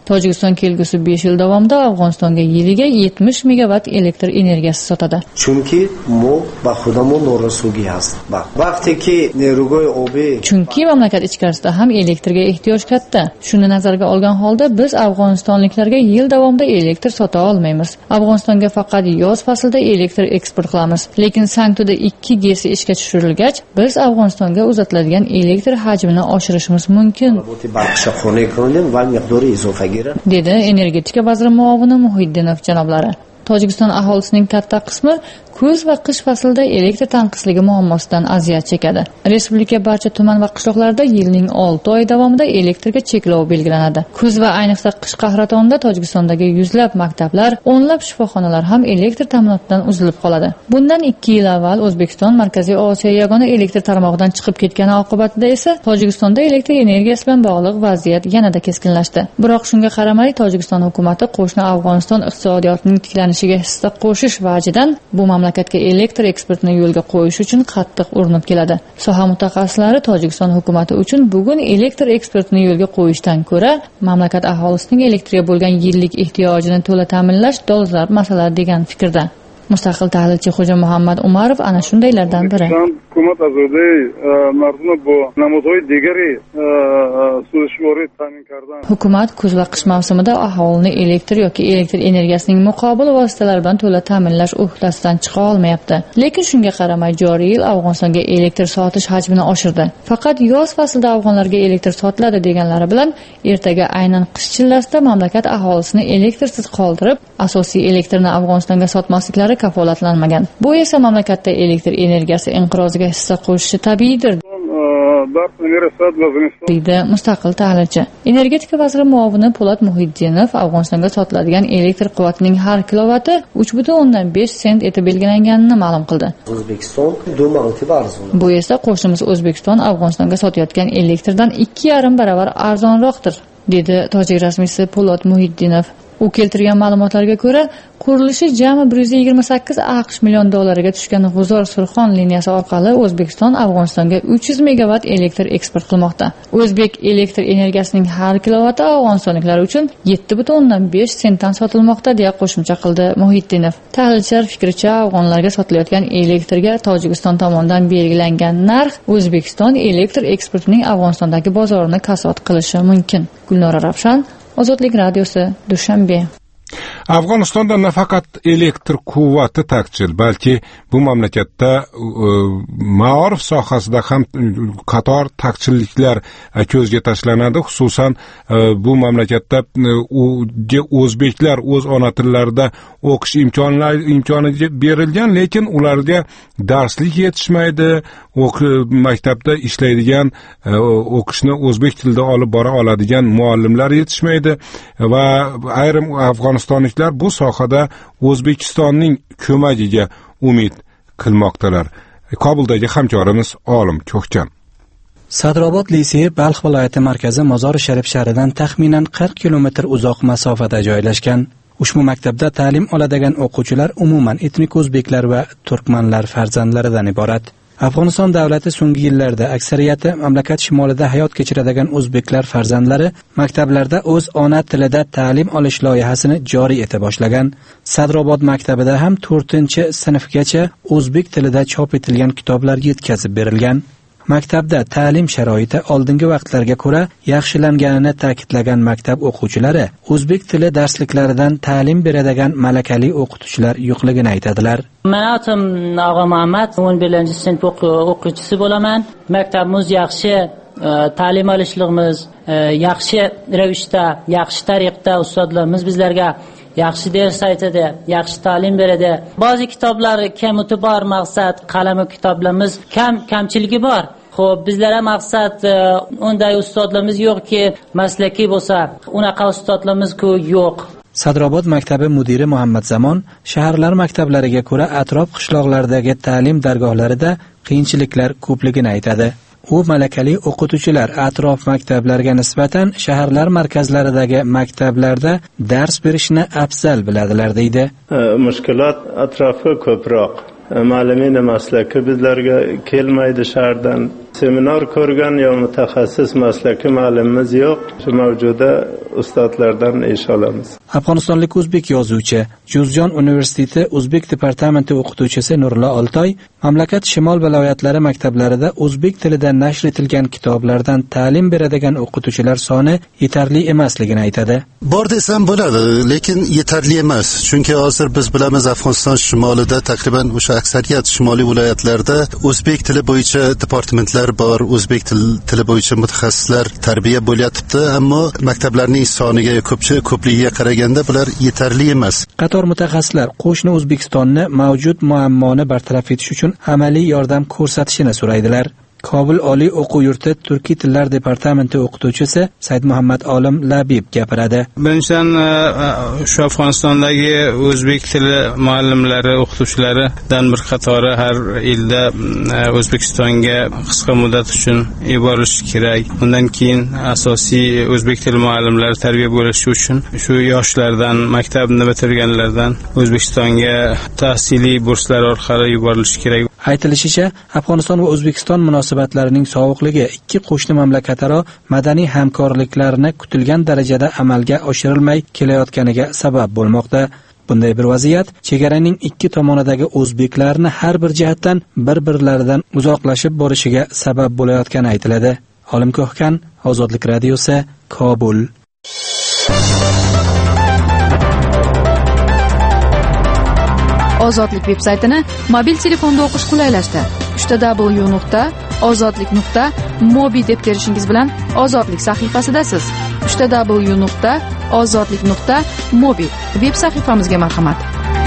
S23: Tojikiston kelgusi 5 yil davomida Afg'onistonga yiliga 70 megawatt elektr energiyasi sotadi.
S24: Chunki mu ba xudamon norasugi ast. Vaqtiki nerugoy obi.
S23: Chunki mamlakat ichkarisida ham elektrga ehtiyoj katta. Shuni nazarga olgan holda biz afg'onistonliklarga yil davomida elektr sota olmaymiz. Afg'onistonga faqat yoz faslida elektr eksport qilamiz. Lekin Sanktuda 2 GES ishga tushirilgach, biz Afg'onistonga uzatiladigan elektr hajmini oshirishimiz mumkin. Dedi energetika vaziri muovini Muhiddinov janoblari. Tojikiston aholisining katta qismi kuz va qish faslida elektr tanqisligi muammosidan aziyat chekadi. Respublika barcha tuman va qishloqlarda yilning 6 oy davomida elektrga cheklov belgilanadi. Kuz va ayniqsa qish qahratonida Tojikistondagi yuzlab maktablar, o'nlab shifoxonalar ham elektr ta'minotidan uzilib qoladi. Bundan 2 yil avval O'zbekiston Markaziy Osiyo yagona elektr tarmog'idan chiqib ketgani oqibatida esa Tojikistonda elektr energiyasi bilan bog'liq vaziyat yanada keskinlashdi. Biroq shunga qaramay Tojikiston hukumatı qo'shni Afg'oniston iqtisodiyotining tiklanishiga hissa qo'shish vajidan bu mamlakatga elektr eksportini yo'lga qo'yish uchun qattiq urinib keladi. Soha mutaxassislari Tojikiston hukumati uchun bugun elektr eksportini yo'lga qo'yishdan ko'ra mamlakat aholisining elektrga bo'lgan yillik ehtiyojini to'la ta'minlash dolzarb masala degan fikrda. Mustaqil tahlilchi Xo'ja Muhammad Umarov ana shundaylardan biri.
S6: Hukumat azodi mardum bu namozhoy digari suzishvori ta'min kardan.
S23: Hukumat kuz va qish mavsumida aholini elektr yoki elektr energiyasining muqobil vositalari bilan to'la ta'minlash uhdasidan chiqa olmayapti. Lekin shunga qaramay joriy yil Afg'onistonga elektr sotish hajmini oshirdi. Faqat yoz faslida afg'onlarga elektr sotiladi deganlari bilan ertaga aynan qish chillasida mamlakat aholisini elektrsiz qoldirib, asosiy elektrni Afg'onistonga sotmasliklari kafolatlanmagan. Bu esa mamlakatda elektr energiyasi inqiroziga hissa qo'shishi tabiiydir, deydi mustaqil tahlilchi. Energetika vaziri muovini Po'lat Muhiddinov Afg'onistonga sotiladigan elektr quvvatining har kilovati 3.5 sent etib belgilanganini ma'lum qildi. Bu esa qo'shnimiz O'zbekiston Afg'onistonga sotayotgan elektrdan 2,5 baravar arzonroqdir, dedi tojik rasmiysi Po'lat Muhiddinov. U keltirgan ma'lumotlarga ko'ra, qurilishi jami 128 AQSh million dollariga tushgan G'uzor-Surxon liniyasi orqali O'zbekiston Afg'onistonga 300 megawatt elektr eksport qilmoqda. O'zbek elektr energiyasining har kilovati afg'onistonliklar uchun 7.5 sentdan sotilmoqda, deya qo'shimcha qildi Muhiddinov. Tahlilchilar fikricha, afg'onlarga sotilayotgan elektrga Tojikiston tomonidan belgilangan narx O'zbekiston elektr eksportining Afg'onistondagi bozorini kasod qilishi mumkin. Gulnora Ravshan, Ozodlik radiosi, Dushanbe.
S1: Afg'onistonda nafaqat elektr quvvati taqchil, balki bu mamlakatda ma'orif sohasida ham qator taqchilliklar ko'zga tashlanadi. Xususan bu mamlakatda o'zbeklar o'z ona tillarida o'qish imkoni berilgan, lekin ularga darslik yetishmaydi. Maktabda ishlaydigan, o'qishni o'zbek tilida olib bora oladigan muallimlar yetishmaydi va ayrim afg'onistonliklar bu sohada O'zbekistonning ko'magiga umid qilmoqdalar. Kobuldagi hamkorimiz Olim Ko'kchan.
S7: Sadrobod liseyi Balx viloyati markazi Mozori Sharif shahridan taxminan 40 kilometr uzoq masofada joylashgan. Ushbu maktabda ta'lim oladigan o'quvchilar umuman etnik o'zbeklar va turkmanlar farzandlaridan iborat. Afg'oniston davlati so'nggi yillarda aksariyati mamlakat shimolida hayot kechiradigan o'zbeklar farzandlari maktablarda o'z ona tilida ta'lim olish loyihasini joriy eta boshlagan. Sadrobod maktabida ham 4-sinfgacha o'zbek tilida chop etilgan kitoblar yetkazib berilgan. Maktabda ta'lim sharoiti oldingi vaqtlarga ko'ra yaxshilanganini ta'kidlagan maktab o'quvchilari o'zbek tili darsliklaridan ta'lim beradigan malakali o'qituvchilar yo'qligini aytadilar.
S8: Men atim Og'a Muhammad, 11-sinf o'quvchisi bo'laman. Maktabimiz yaxshi, ta'lim olishligimiz yaxshi ravishda, yaxshi tariqda ustozlarimiz bizlarga yaxshi ders aytadi, yaxshi ta'lim beradi. Ba'zi kitoblar kamuti bor, maqsad qalami kitoblarimiz kamchiligi bor. Xo'p, bizlarga maqsad unday ustozlarimiz yo'qki, maslakiy bo'lsa, unaqa ustozlarimiz-ku yo'q.
S7: Sadrobod maktabi mudiri Muhammad Zamon shaharlar maktablariga ko'ra atrof qishloqlardagi ta'lim dargohlarida qiyinchiliklar ko'pligini aytadi. U malakali o'qituvchilar atrof maktablarga nisbatan shaharlar markazlaridagi maktablarda dars berishni afzal biladilar, deydi.
S9: Mushkulot atrofi ko'proq. Ma'lumot maslaki bizlarga kelmaydi shahardan.
S2: Seminar ko'rgan yo mutaxassis maslaki ma'lumimiz yo'q. Shu mavjuda ustozlardan ish olamiz.
S7: Afg'onistonlik o'zbek yozuvchi, Juzjon universiteti o'zbek departamenti o'qituvchisi Nurullo Oltoy mamlakat shimol viloyatlari maktablarida o'zbek tilida nashr etilgan kitoblardan ta'lim beradigan o'qituvchilar soni yetarli emasligini aytadi.
S9: Bor desam bo'ladi, lekin yetarli emas. Chunki hozir biz bilamiz, Afg'oniston shimolida taqriban o'sha aksariyat shimoliy viloyatlarda o'zbek tili bo'yicha departamentlar bor, o'zbek tili bo'yicha mutaxassislar tarbiya bo'lyapti, ammo maktablarning soniga ko'pligiga qaraganda bular yetarli emas.
S7: Qator mutaxassislar qo'shni O'zbekistonni mavjud muammoni bartaraf etish uchun amaliy yordam ko'rsatishini so'raydilar. Kobul oliy o'quv yurti turkiy tillar departamenti o'qituvchisi Said Muhammad Olim Labib gapiradi.
S11: Birinchidan shu Afg'onistondagi o'zbek tili muallimlari, o'qituvchilaridan bir qatori har yilda O'zbekistonga qisqa muddat uchun yuborilishi kerak. Undan keyin asosiy o'zbek tili muallimlari tarbiya bo'lishi uchun shu yoshlardan, maktabni bitirganlardan O'zbekistonga tahsiliy burslar orqali yuborilishi kerak.
S7: Aytilishicha, Afg'oniston va O'zbekiston munosabatlarining sovuqligi ikki qo'shni mamlakataro madaniy hamkorliklarni kutilgan darajada amalga oshirilmay kelayotganiga sabab bo'lmoqda. Bunday bir vaziyat chegaraning ikki tomonidagi o'zbeklarni har bir jihatdan bir-birlaridan uzoqlashib borishiga sabab bo'layotgani aytiladi. Olim Ko'hkan, Ozodlik radiosi, Kobul.
S4: Ozodlik veb-saytini mobil telefonda o'qish qulaylashdi. www.ozodlik.mobi deb terishingiz bilan Ozodlik sahifasidasiz. www.ozodlik.mobi veb sahifamizga marhamat.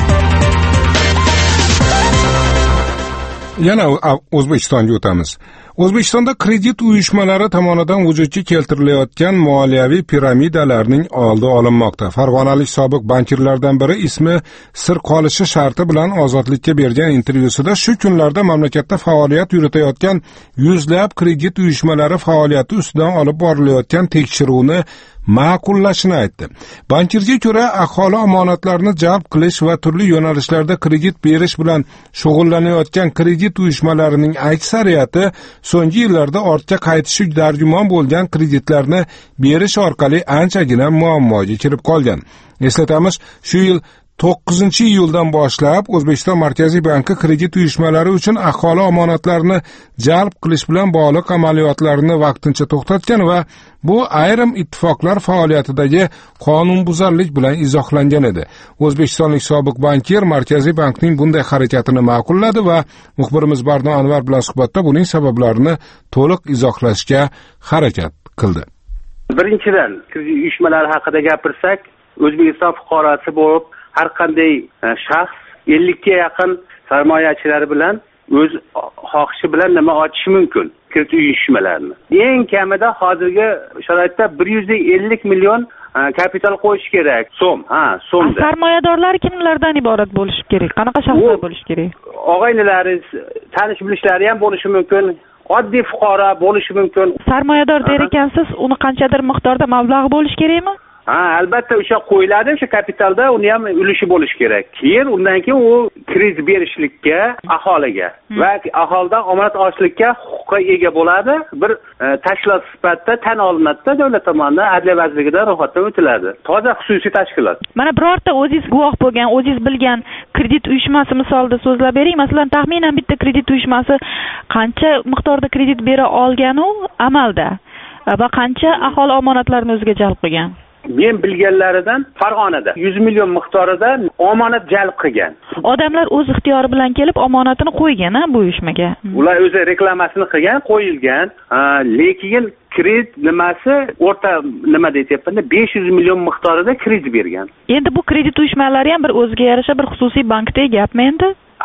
S1: Yana O'zbekistonga o'tamiz. O'zbekistonda kredit uyushmalari tomonidan vujudga keltirilayotgan moliyaviy piramidalarning oldi olinmoqda. Farg'onalik sobiq bankirlardan biri ismi sir qolishi sharti bilan Ozodlikka bergan intervyusida shu kunlarda mamlakatda faoliyat yuritayotgan yuzlab kredit uyushmalari faoliyati ustidan olib borilayotgan tekshiruvni ma'qullashini aytdi. Bankirga ko'ra, aholi omonatlarni jalb qilish va turli yo'nalishlarda kredit berish bilan shug'ullanayotgan kredit uyushmalarining aksariyati so'nggi yillarda ortga qaytishi dargumon bo'lgan kreditlarni berish orqali anchagina muammoga kirib qolgan. Eslatamiz, shu yil 9-iyuldan boshlab O'zbekiston Markaziy banki kredit uyushmalari uchun aholi omonatlarini jalb qilish bilan bog'liq amaliyotlarni vaqtincha to'xtatgan va bu ayrim ittifoqlar faoliyatidagi qonunbuzarlik bilan izohlangan edi. O'zbekistonlik sobiq bankir Markaziy bankning bunday harakatini ma'qulladi va muxbirimiz Barno Anvar bilan suhbatda buning sabablarini to'liq izohlashga harakat qildi.
S12: Birinchidan, kredit uyushmalari haqida gapirsak, O'zbekiston fuqarosi bo'lib har qanday shaxs 50 ga yaqin sarmoyachilari bilan o'z xohishi bilan nima ochishi mumkin kredit uyushmalarini. Eng kamida hozirgi sharoitda 150 million kapital qo'yish kerak. So'mda.
S25: Sarmoyadorlar kimlardan iborat bo'lishi kerak? Qanaqa shaxslar bo'lishi kerak?
S12: Og'aynilaringiz, tanish bilishlari ham bo'lishi mumkin. Oddiy fuqaro bo'lishi mumkin.
S25: Sarmoyador der ekansiz, uni qanchadir miqdorda mablag' bo'lishi kerakmi?
S12: Albatta o'sha qo'yiladi, o'sha kapitalda uni ham ulushi bo'lishi kerak. Undan keyin u kredit berishlikka aholiga va aholidan omonat olishlikka huquqqa ega bo'ladi. Bir tashkilot sifatida tan olinadi, davlat tomonidan Adliya vazirligidan ro'yxatdan o'tiladi. Toza xususiy tashkilot.
S25: Mana birorta o'zingiz guvoh bo'lgan, o'zingiz bilgan kredit uyushmasi misolida so'zlab bering. Masalan, taxminan bitta kredit uyushmasi qancha miqdorda kredit bera olgan-u amalda va qancha aholi omonatlarini o'ziga jalb qilgan?
S12: Men bilganlaridan Farg'onada 100 million miqdorida omonat jalb qilgan.
S25: Odamlar o'z ixtiyori bilan kelib omonatini qo'ygan-a bu uyushmaga.
S12: Ular o'zi reklamasini qilgan, qo'yilgan. Lekin kredit nimasi o'rta nima deyapti? 500 million miqdorida kredit bergan.
S25: Endi bu kredit uyushmalari ham bir o'ziga yarasha bir xususiy bankdek gapmi endi?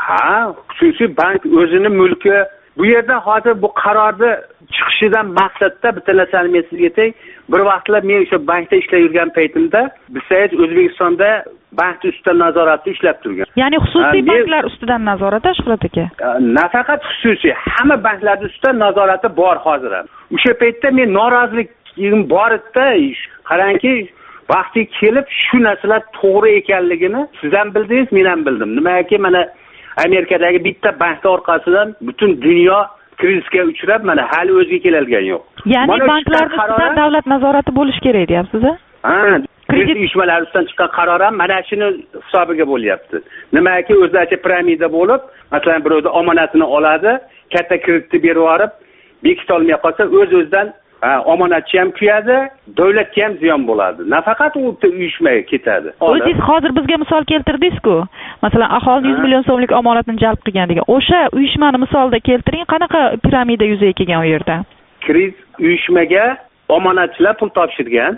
S12: Xususiy bank o'zini mulki. Bu yerda hozir bu qarorni chiqishidan maqsadda bitta narsani men sizga aytay. Bir vaqtlar men o'sha bankda ishlab yurgan paytimda bizning O'zbekistonda bank ustidan nazoratni ushlab turgan.
S25: Ya'ni xususiy banklar ustidan nazorat, Shuhrat aka.
S12: Nafaqat xususiy, hamma banklar ustidan nazorati bor hozir ham. O'sha paytda men norozilikim bor edi. Qarangki, vaqti kelib shu narsalar to'g'ri ekanligini siz ham bildingiz, men ham bildim. Nimaki mana Amerikadagi bitta bank orqasidan butun dunyo krizisga uchrab mana hali o'ziga keladigan yo'q.
S25: Ya'ni banklar ustidan davlat nazorati bo'lishi kerak deyapsiz-a?
S12: Kredit uyushmalari ustidan chiqqan qaror ham mana shuni hisobiga bo'lyapti. Nimaki o'zlaricha piramida bo'lib, masalan birovda omonatini oladi, katta kreditni berib yuborib, bekita olmay qolsa o'z-o'zidan omonatchi ham kuyadi, davlatga ham ziyon bo'ladi. Nafaqat u uyushmaga ketadi.
S25: O'zingiz hozir bizga misol keltirdingiz-ku. Masalan, aholi 100 million so'mlik omonatni jalb qilgan degan. O'sha uyushmani misolda keltiring, qanaqa piramida yuzaga kelgan u yerda?
S12: Kredit uyushmaga omonatchilar pul topshirgan,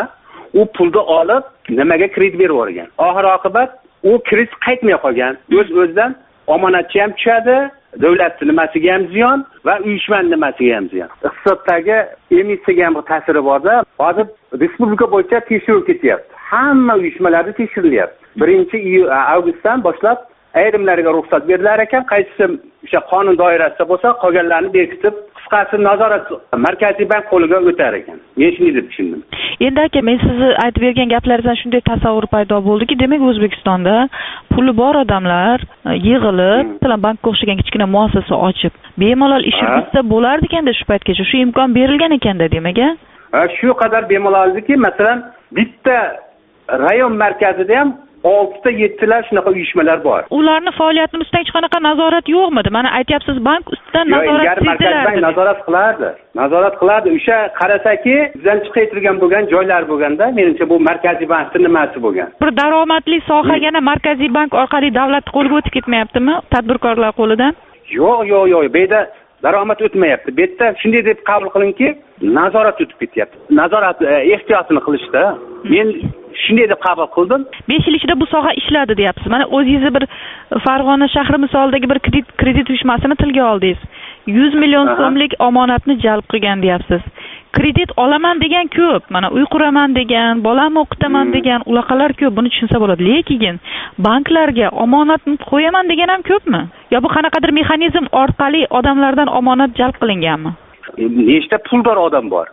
S12: u pulni olib nimaga kredit berib yuborgan. Oxir oqibat u kredit qaytmay qolgan. O'z-o'zidan omonatchi ham tushadi, davlatning nimasiga ham ziyon va uyushmaning nimasiga ham ziyon. Iqtisoddagi emissiyaga ham ta'siri bor-da. Hozir respublika bo'yicha tekshiruv ketyapti. Hamma uyushmalarda tekshirilyapti. 1-avgustdan boshlab ayrimlariga ruxsat berilar ekan, qaysi o'sha qonun doirasida bo'lsa, qolganlarini bekitib, qisqasi nazorat Markaziy bank qo'liga o'tar ekan. Men shuni deb tushundim.
S25: Endi aka, men sizni aytib bergan gaplaringizdan shunday tasavvur paydo bo'ldiki, demak O'zbekistonda puli bor odamlar yig'ilib, masalan, bankka o'xshagan kichkina muassasa ochib, bemalol ish yurgizsa bo'lardi ekanda shu paytgacha. Shu imkon berilgan ekanda demak-a?
S12: Shu qadar bemalolki, masalan, bitta rayon markazida ham 6-7 shunaqa uyushmalar bor.
S25: Ularni faoliyatini ustidan hech qanaqa nazorat yo'qmidi? Mana aytyapsiz, bank ustidan nazorat
S12: qilardi. Nazorat qilardi. Nazorat qilardi. O'sha qarasaki, bizdan chiqaytirgan bo'lgan joylar bo'lganda, menimcha bu Markaziy bankning nimasi bo'lgan.
S25: Bir daromadli soha yana Markaziy bank orqali davlat qo'liga o'tib ketmayaptimi? Tadbirkorlar qo'lidan?
S12: Yo'q. Bu yerda daromad o'tmayapti. Bu yerda shunday deb qabul qilingki, nazorat o'tib ketyapti. Nazorat ehtiyotini qilishda. Men shunday deb qabul qildim.
S25: 5 yil ichida bu soha ishladi deyapsiz. Mana o'zingiz bir Farg'ona shahri misolidagi bir kredit uyushmasini tilga oldingiz. 100 million so'mlik omonatni jalb qilgan deyapsiz. Kredit olaman degan ko'p. Mana uy quraman degan, bolamni o'qitaman degan ulaqalar ko'p. Buni tushunsa bo'ladi. Lekin banklarga omonatni qo'yaman degan ham ko'pmi? Yo bu qanaqadir mexanizm orqali odamlardan omonat jalb qilinganmi?
S12: Nechta puldor odam bor?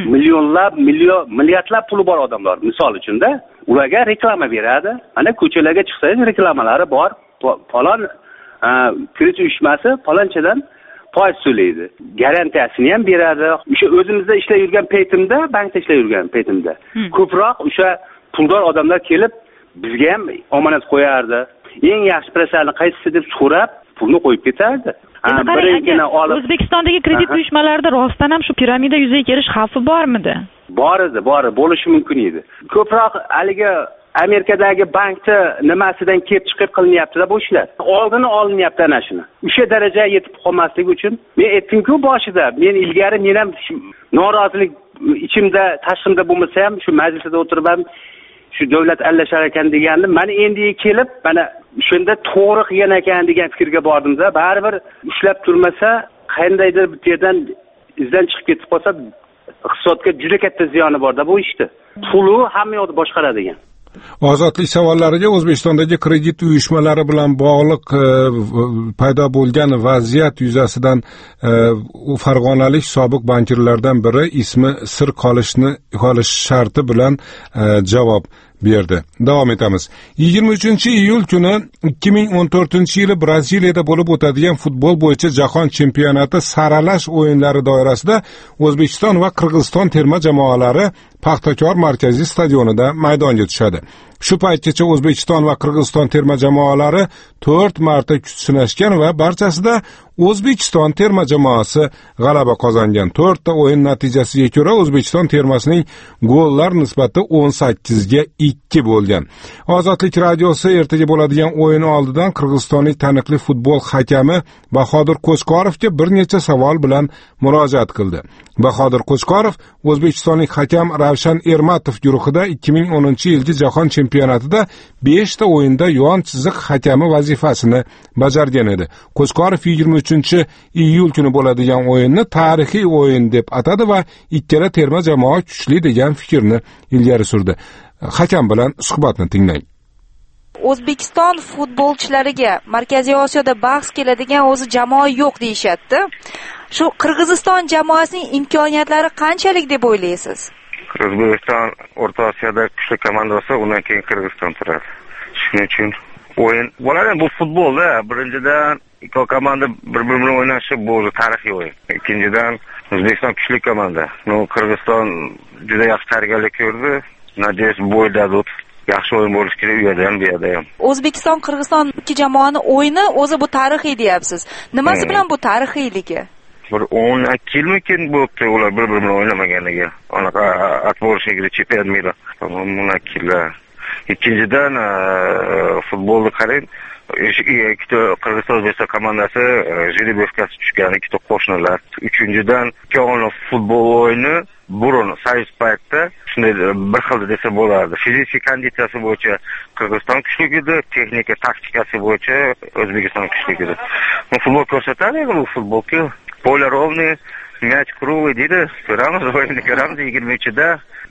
S12: Milliardlab puli bor odamlar. Misol uchun-da, ularga reklama beradi. Ana ko'chalarga chiqsangiz reklamalari bor. Falon kredit uyushmasi falonchadan foiz to'laydi. Garantiyasini ham beradi. O'sha o'zimizda ishlayib yurgan paytimda, bankda ishlayib yurgan paytimda ko'proq o'sha puldor odamlar kelib bizga ham omonat qo'yardi. Eng yaxshi presslarni qaysisi deb so'rab, pulni qo'yib ketardi.
S25: O'zbekistondagi kredit uyushmalarida rostdan ham shu piramida yuzaga kelish xavfi bormidi?
S12: Bor edi, bo'lishi mumkin edi. Ko'proq haligi Amerikadagi bankni nimasidan kelib chiqib qilinyapti-da bu ishlar. Oldini olinyapti ana shuni. O'sha darajaga yetib qolmaslik uchun men aytdim-ku boshida, men ilgari men ham norozilik ichimda, tashqimda bo'lmasa ham shu majlisda o'tirib ham shu davlat aralashar ekan degandim. Mana endi kelib, mana shunda to'g'ri qilgan ekan degan fikrga bordim-da. Baribir ushlab turmasa, qandaydir bir yerdan izdan chiqib ketib qolsa, iqtisodga juda katta ziyoni bor-da bu ishda. Puli hamma yoqda boshqaradigan.
S1: Ozodlik savollariga O'zbekistondagi kredit uyushmalari bilan bog'liq paydo bo'lgan vaziyat yuzasidan farg'onalik sobiq bankirlardan biri ismi sir qolish sharti bilan javob berdi. Davom etamiz. 23-iyul kuni 2014-yili Braziliyada bo'lib o'tadigan futbol bo'yicha jahon chempionati saralash o'yinlari doirasida O'zbekiston va Qirg'iziston terma jamoalari Paxtakor markaziy stadionida maydonga tushadi. Shu paytgacha O'zbekiston va Qirg'iziston terma jamoalari 4 marta kuch sinashgan va barchasida O'zbekiston terma jamoasi g'alaba qozongan. 4 ta o'yin natijasiga ko'ra O'zbekiston termasining gollar nisbati 18 ga 2 bo'lgan. Ozodlik radiosi ertaga bo'ladigan o'yin oldidan qirg'izistonlik taniqli futbol hakami Bahodir Qo'chqorovga bir necha savol bilan murojaat qildi. Bahodir Qo'chqorov o'zbekistonlik hakam Ravshan Ermatov guruhida 2010-yilgi jahon chempionatida 5 ta o'yinda yon chiziq hakami vazifasini bajargan edi. Qo'chqorov 23-iyul kuni bo'ladigan o'yinni tarixiy o'yin deb atadi va ikkala terma jamoa kuchli degan fikrni ilgari surdi. Hakam bilan suhbatni tinglang.
S19: O'zbekiston futbolchilariga Markaziy Osiyoda bahs keladigan o'zi jamoa yo'q deyshapti. Shu Qirg'iziston jamoasining imkoniyatlari qanchalik deb o'ylaysiz?
S10: O'zbekiston O'rta Osiyoda kuchli komanda bo'lsa, undan keyin Qirg'iziston turadi. Shuning uchun o'yin bo'ladi. Bu futbolda birinchidan ikki komanda bir-biri bilan o'ynashi bu tarixiy o'yin. Ikkinchidan O'zbekiston kuchli komanda. Qirg'iziston juda yaxshi tayyorgarlik ko'rdi. Nadejda bo'yda yaxshi o'yin bo'lishi kerak u yerda ham, bu yerda ham.
S19: O'zbekiston Qirg'iziston ikki jamoani o'yini o'zi bu tarixiy deyapsiz. Nimasi bilan bu tarixiyligi?
S10: Bir 12 yilmikin bo'libdi ular bir-biri bilan o'ynamaganiga. Anaqa atvorishga chempion mira. Tamom, 12 yillar. Ikkinchidan futbolni qarang. Ikkita Qirg'iziston O'zbekiston komandasi Jidebevkasi tushgan, ikkita qo'shnilar. Uchinchidan ikki futbol o'yini burun sovet paytida shunday bir xil desa bo'lardi. Fizik konditsiyasi bo'yicha Qirg'iziston kuchli edi, texnika, taktikasi bo'yicha O'zbekiston kuchli edi. Bu futbol ko'rsatadi, bu futbolki polya ровный, мяч круглый deydi. Ko'ramiz, o'yinni ko'ramiz 23-da.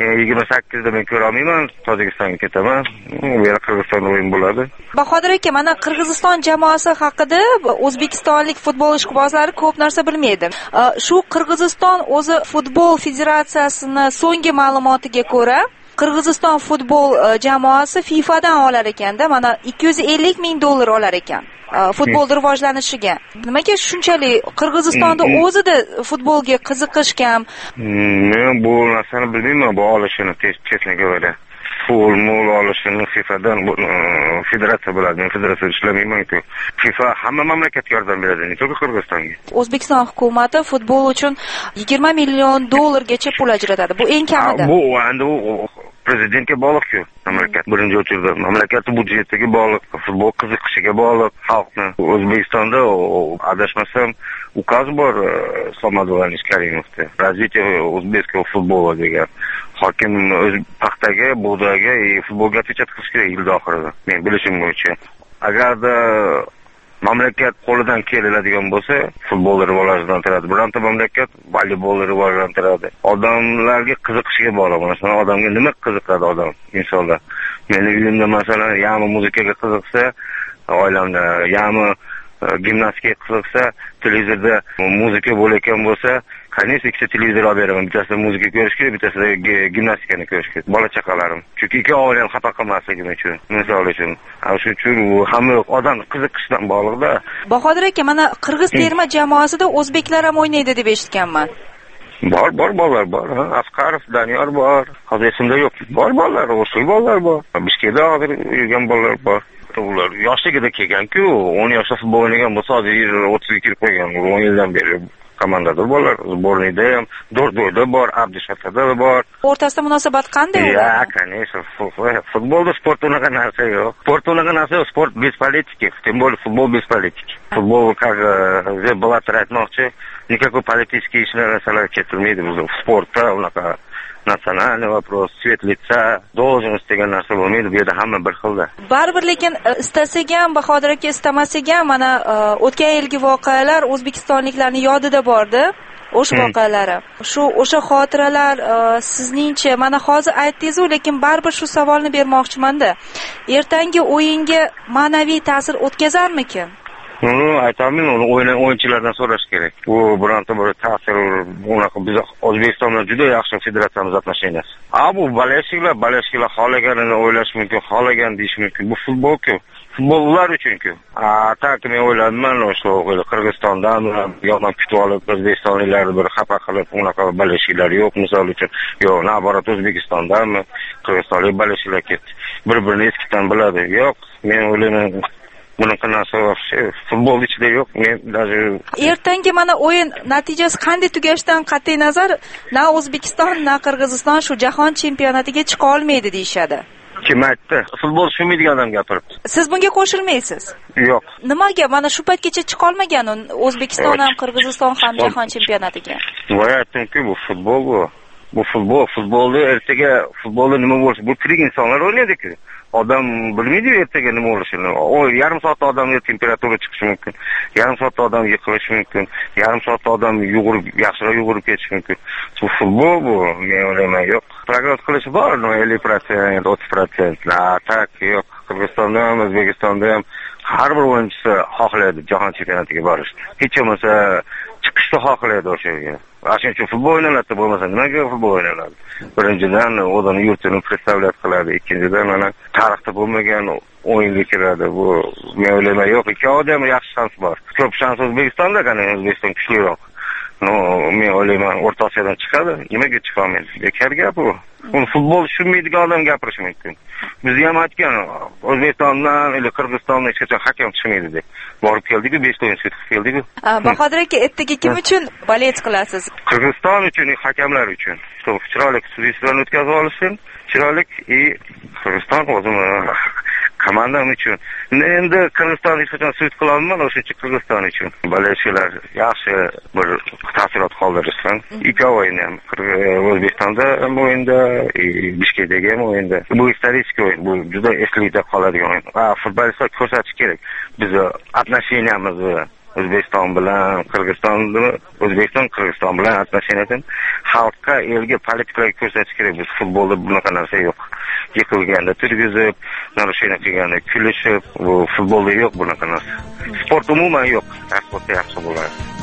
S10: 28da men ko'ra olmayman, Tojikistonga ketaman. Bu yerda Qirg'iziston o'yin bo'ladi.
S19: Bahodir aka, mana Qirg'iziston jamoasi haqida o'zbekistonlik futbol ishqibozlari ko'p narsa bilmaydi. Shu Qirg'iziston o'zi futbol federatsiyasini so'nggi ma'lumotiga ko'ra, Qirg'iziston futbol jamoasi FIFAdan olar ekanda, mana $250 ming olar ekan. Futbolni rivojlanishiga. Nimaga shunchalik Qirg'izistonda o'zida futbolga qiziqish kam?
S10: Men bu narsani bilmayman, bu olishini chestno говоря. Futbol olishini FIFAdan federatsiya bo'ladi. Men federatsiya ishlamayman-ku. FIFA hamma mamlakatga yordam beradi, nega Qirg'izistonga?
S19: O'zbekiston hukumati futbol uchun $20 million gacha pul ajratadi. Bu eng kamida.
S10: Bu endi prezidentga bog'liq-ku. Mamlakat birinchi o'chirdi. Mamlakat budjetiga bog'liq, futbol qiziqishiga bog'liq xalqni. O'zbekistonda adashmasam ukaz bor Somad Ivanovič Karimovda. Развитие o'zbekiston futbola degan. Hokim o'z paxtaga, bug'doyga futbolga отвечать qilish kerak yil oxirida. Men bilishim bo'yicha. Agarda mamlakat qo'lidan keladigan bo'lsa, futbolni rivojlantiradi. Bironta mamlakat voleybolni rivojlantiradi. Odamlarga qiziqishiga bog'liq. Masalan, odamga nima qiziqadi odam, insonlar. Meni uyimda masalan, yami muzikaga qiziqsa, oilamda yami gimnastikaga qiziqsa, televizorda muzika bo'layotgan bo'lsa, qaniysi ikkita televizor olib beraman. Bittasida muzika ko'rish kerak, bittasida gimnastikani ko'rish kerak. Bola chaqalarim. Chunki ikki oilam xafa qilmasligim uchun, misol uchun. Shuning uchun hamma odam qiziqishdan bog'liqda.
S19: Bahodir aka, mana Qirg'iz terma jamoasida o'zbeklar ham o'ynaydi deb eshitganman.
S10: Bor bolalar bor. Asqarov, Daniyor bor. Hozir esimda yo'q. Bor bolalar, o'sha bolalar bor. Bishkekda hozir yurgan bolalar bor. Ular yoshligida kelgan-ku, 10 yoshda futbol o'ynagan bo'lsa, hozir 30 ga kirib qo'ygan. 10 yildan beri komandada bolalar, sborniyda ham, Dordoyda bor, Abdushatada bor.
S19: O'rtasida munosabat qanday ular?
S10: Ya, конечно, futbolda sport unaqa narsa yo'q. Sport unaqa narsa yo'q, sport без политики, тем более футбол без политики. Futbol, как Blatter aytmoqchi, никакой политический narsalar ketilmaydi bizda. Sportda unaqa nasionalniy вопрос, цвет лица, должность degan narsa bo'lmaydi. Bu yerda hamma bir xilda.
S19: Baribir lekin istasak ham, Bahodir aka istamasak ham, mana o'tgan yilgi voqealar o'zbekistonliklarning yodida bordi. O'sha voqealari. O'sha xotiralar sizningcha, mana hozir aytdingiz-ku, lekin baribir shu savolni bermoqchiman-da. Ertangi o'yinga ma'naviy ta'sir o'tkazarmikin?
S10: Aytaman, uni o'yinchilardan so'rash kerak. Bu bironta bir ta'sir, unaqa biz O'zbekiston bilan juda yaxshi federatsiyamiz отношенияsi. Bu balashiklar xohlaganini o'ylash mumkin, xohlagan deyish mumkin. Bu futbol-ku. Futbol ular uchun-ku. Tak men o'yladim, o'sha Qirg'izistondan yomon kutib olib, o'zbekistonliklarni bir xafa qilib, unaqa balashiklar yo'q, misol uchun. Yo'q, naborat O'zbekistondanmi Qirg'izistonlik balashiklar ketdi. Bir-birini eskitdan biladi. Yo'q, men o'ylayman bunaqa narsa futbol ichida yo'q. Men даже
S19: ertangi mana o'yin natijasi qanday tugashidan qat'iy nazar, na O'zbekiston, na Qirg'iziston shu jahon chempionatiga chiqa olmaydi deyshadi.
S10: Kim aytdi? Futbol tushunmaydigan odam gapiribdi.
S19: Siz bunga qo'shilmaysiz?
S10: Yo'q.
S19: Nimaga? Mana shu paytgacha chiqa olmagan O'zbekiston ham Qirg'iziston ham jahon chempionatiga.
S10: Voy aytdim-ku, bu futbol bu. Bu futbolni ertaga futbolda nima bo'lishi, bu tirik insonlar o'ynaydi-ku. Odam bilmaydi ertaga nima bo'lishini. Yarim soatda odamga temperatura chiqishi mumkin. Yarim soatda odam yiqilishi mumkin. Yarim soatda odam yaxshiroq yugurib ketishi mumkin. Bu futbol bu. Men o'ylayman yo'q. Prognoz qilish bor, 50%, 30%. Tak yo'q. Qirg'izistonda ham, O'zbekistonda ham har bir o'yinchisi xohlaydi jahon chempionatiga borishni. Hech bo'lmasa chiqishni xohlaydi o'sha yerga. Shuning uchun futbol o'ynaladi, bo'lmasa nimaga futbol o'ynaladi? Birinchidan o'zini yurtini представлять qiladi, ikkinchidan mana tarixda bo'lmagan o'yinga kiradi. Bu men o'ylayman yo'q, ikki odam yaxshi shans bor. Ko'p shans O'zbekistonda, qani O'zbekiston kuchliroq. Men o'ylayman O'rta Osiyodan chiqadi. Nimaga chiqolmaydi? Bekor gap bu. Uni futbol tushunmaydigan odam gapirishi mumkin. Biz ham aytgan, O'zbekistondan yoki Qirg'izistondan hech qachon hakam chiqmaydi deb. Borib keldik-ku, 5 o'yin sudga keldik-ku.
S3: Bahodir aka, ertaga kim uchun bolets qilasiz?
S10: Qirg'iziston uchun, hakamlar uchun. Chiroyli sudistlarni o'tkazib olishsin, chiroyli Qirg'iziston o'zim komandam uchun. Endi Qirg'iziston hech qachon sud qila olmayman, o'sha Qirg'iziston uchun. Boletschilar yaxshi bir ta'sirot qoldirishsin. Ikki o'yin ham O'zbekistonda ham o'yinda, Bishkekdagi ham o'yinda. Bu historik o'yin, bu juda eslikda qoladigan o'yin. Futbolistlar ko'rsatish kerak. Biz отношениямizni O'zbekiston bilan O'zbekiston Qirg'iziston bilan отношениyadan xalqqa, elga, politikalarga ko'rsatish kerak. Biz futbolda bunaqa narsa yo'q. Yiqilganda turgizib, narusheniya qilganda kulishib, bu futbolda yo'q bunaqa narsa. Sport umuman yo'q. Sportda yaxshi bo'ladi.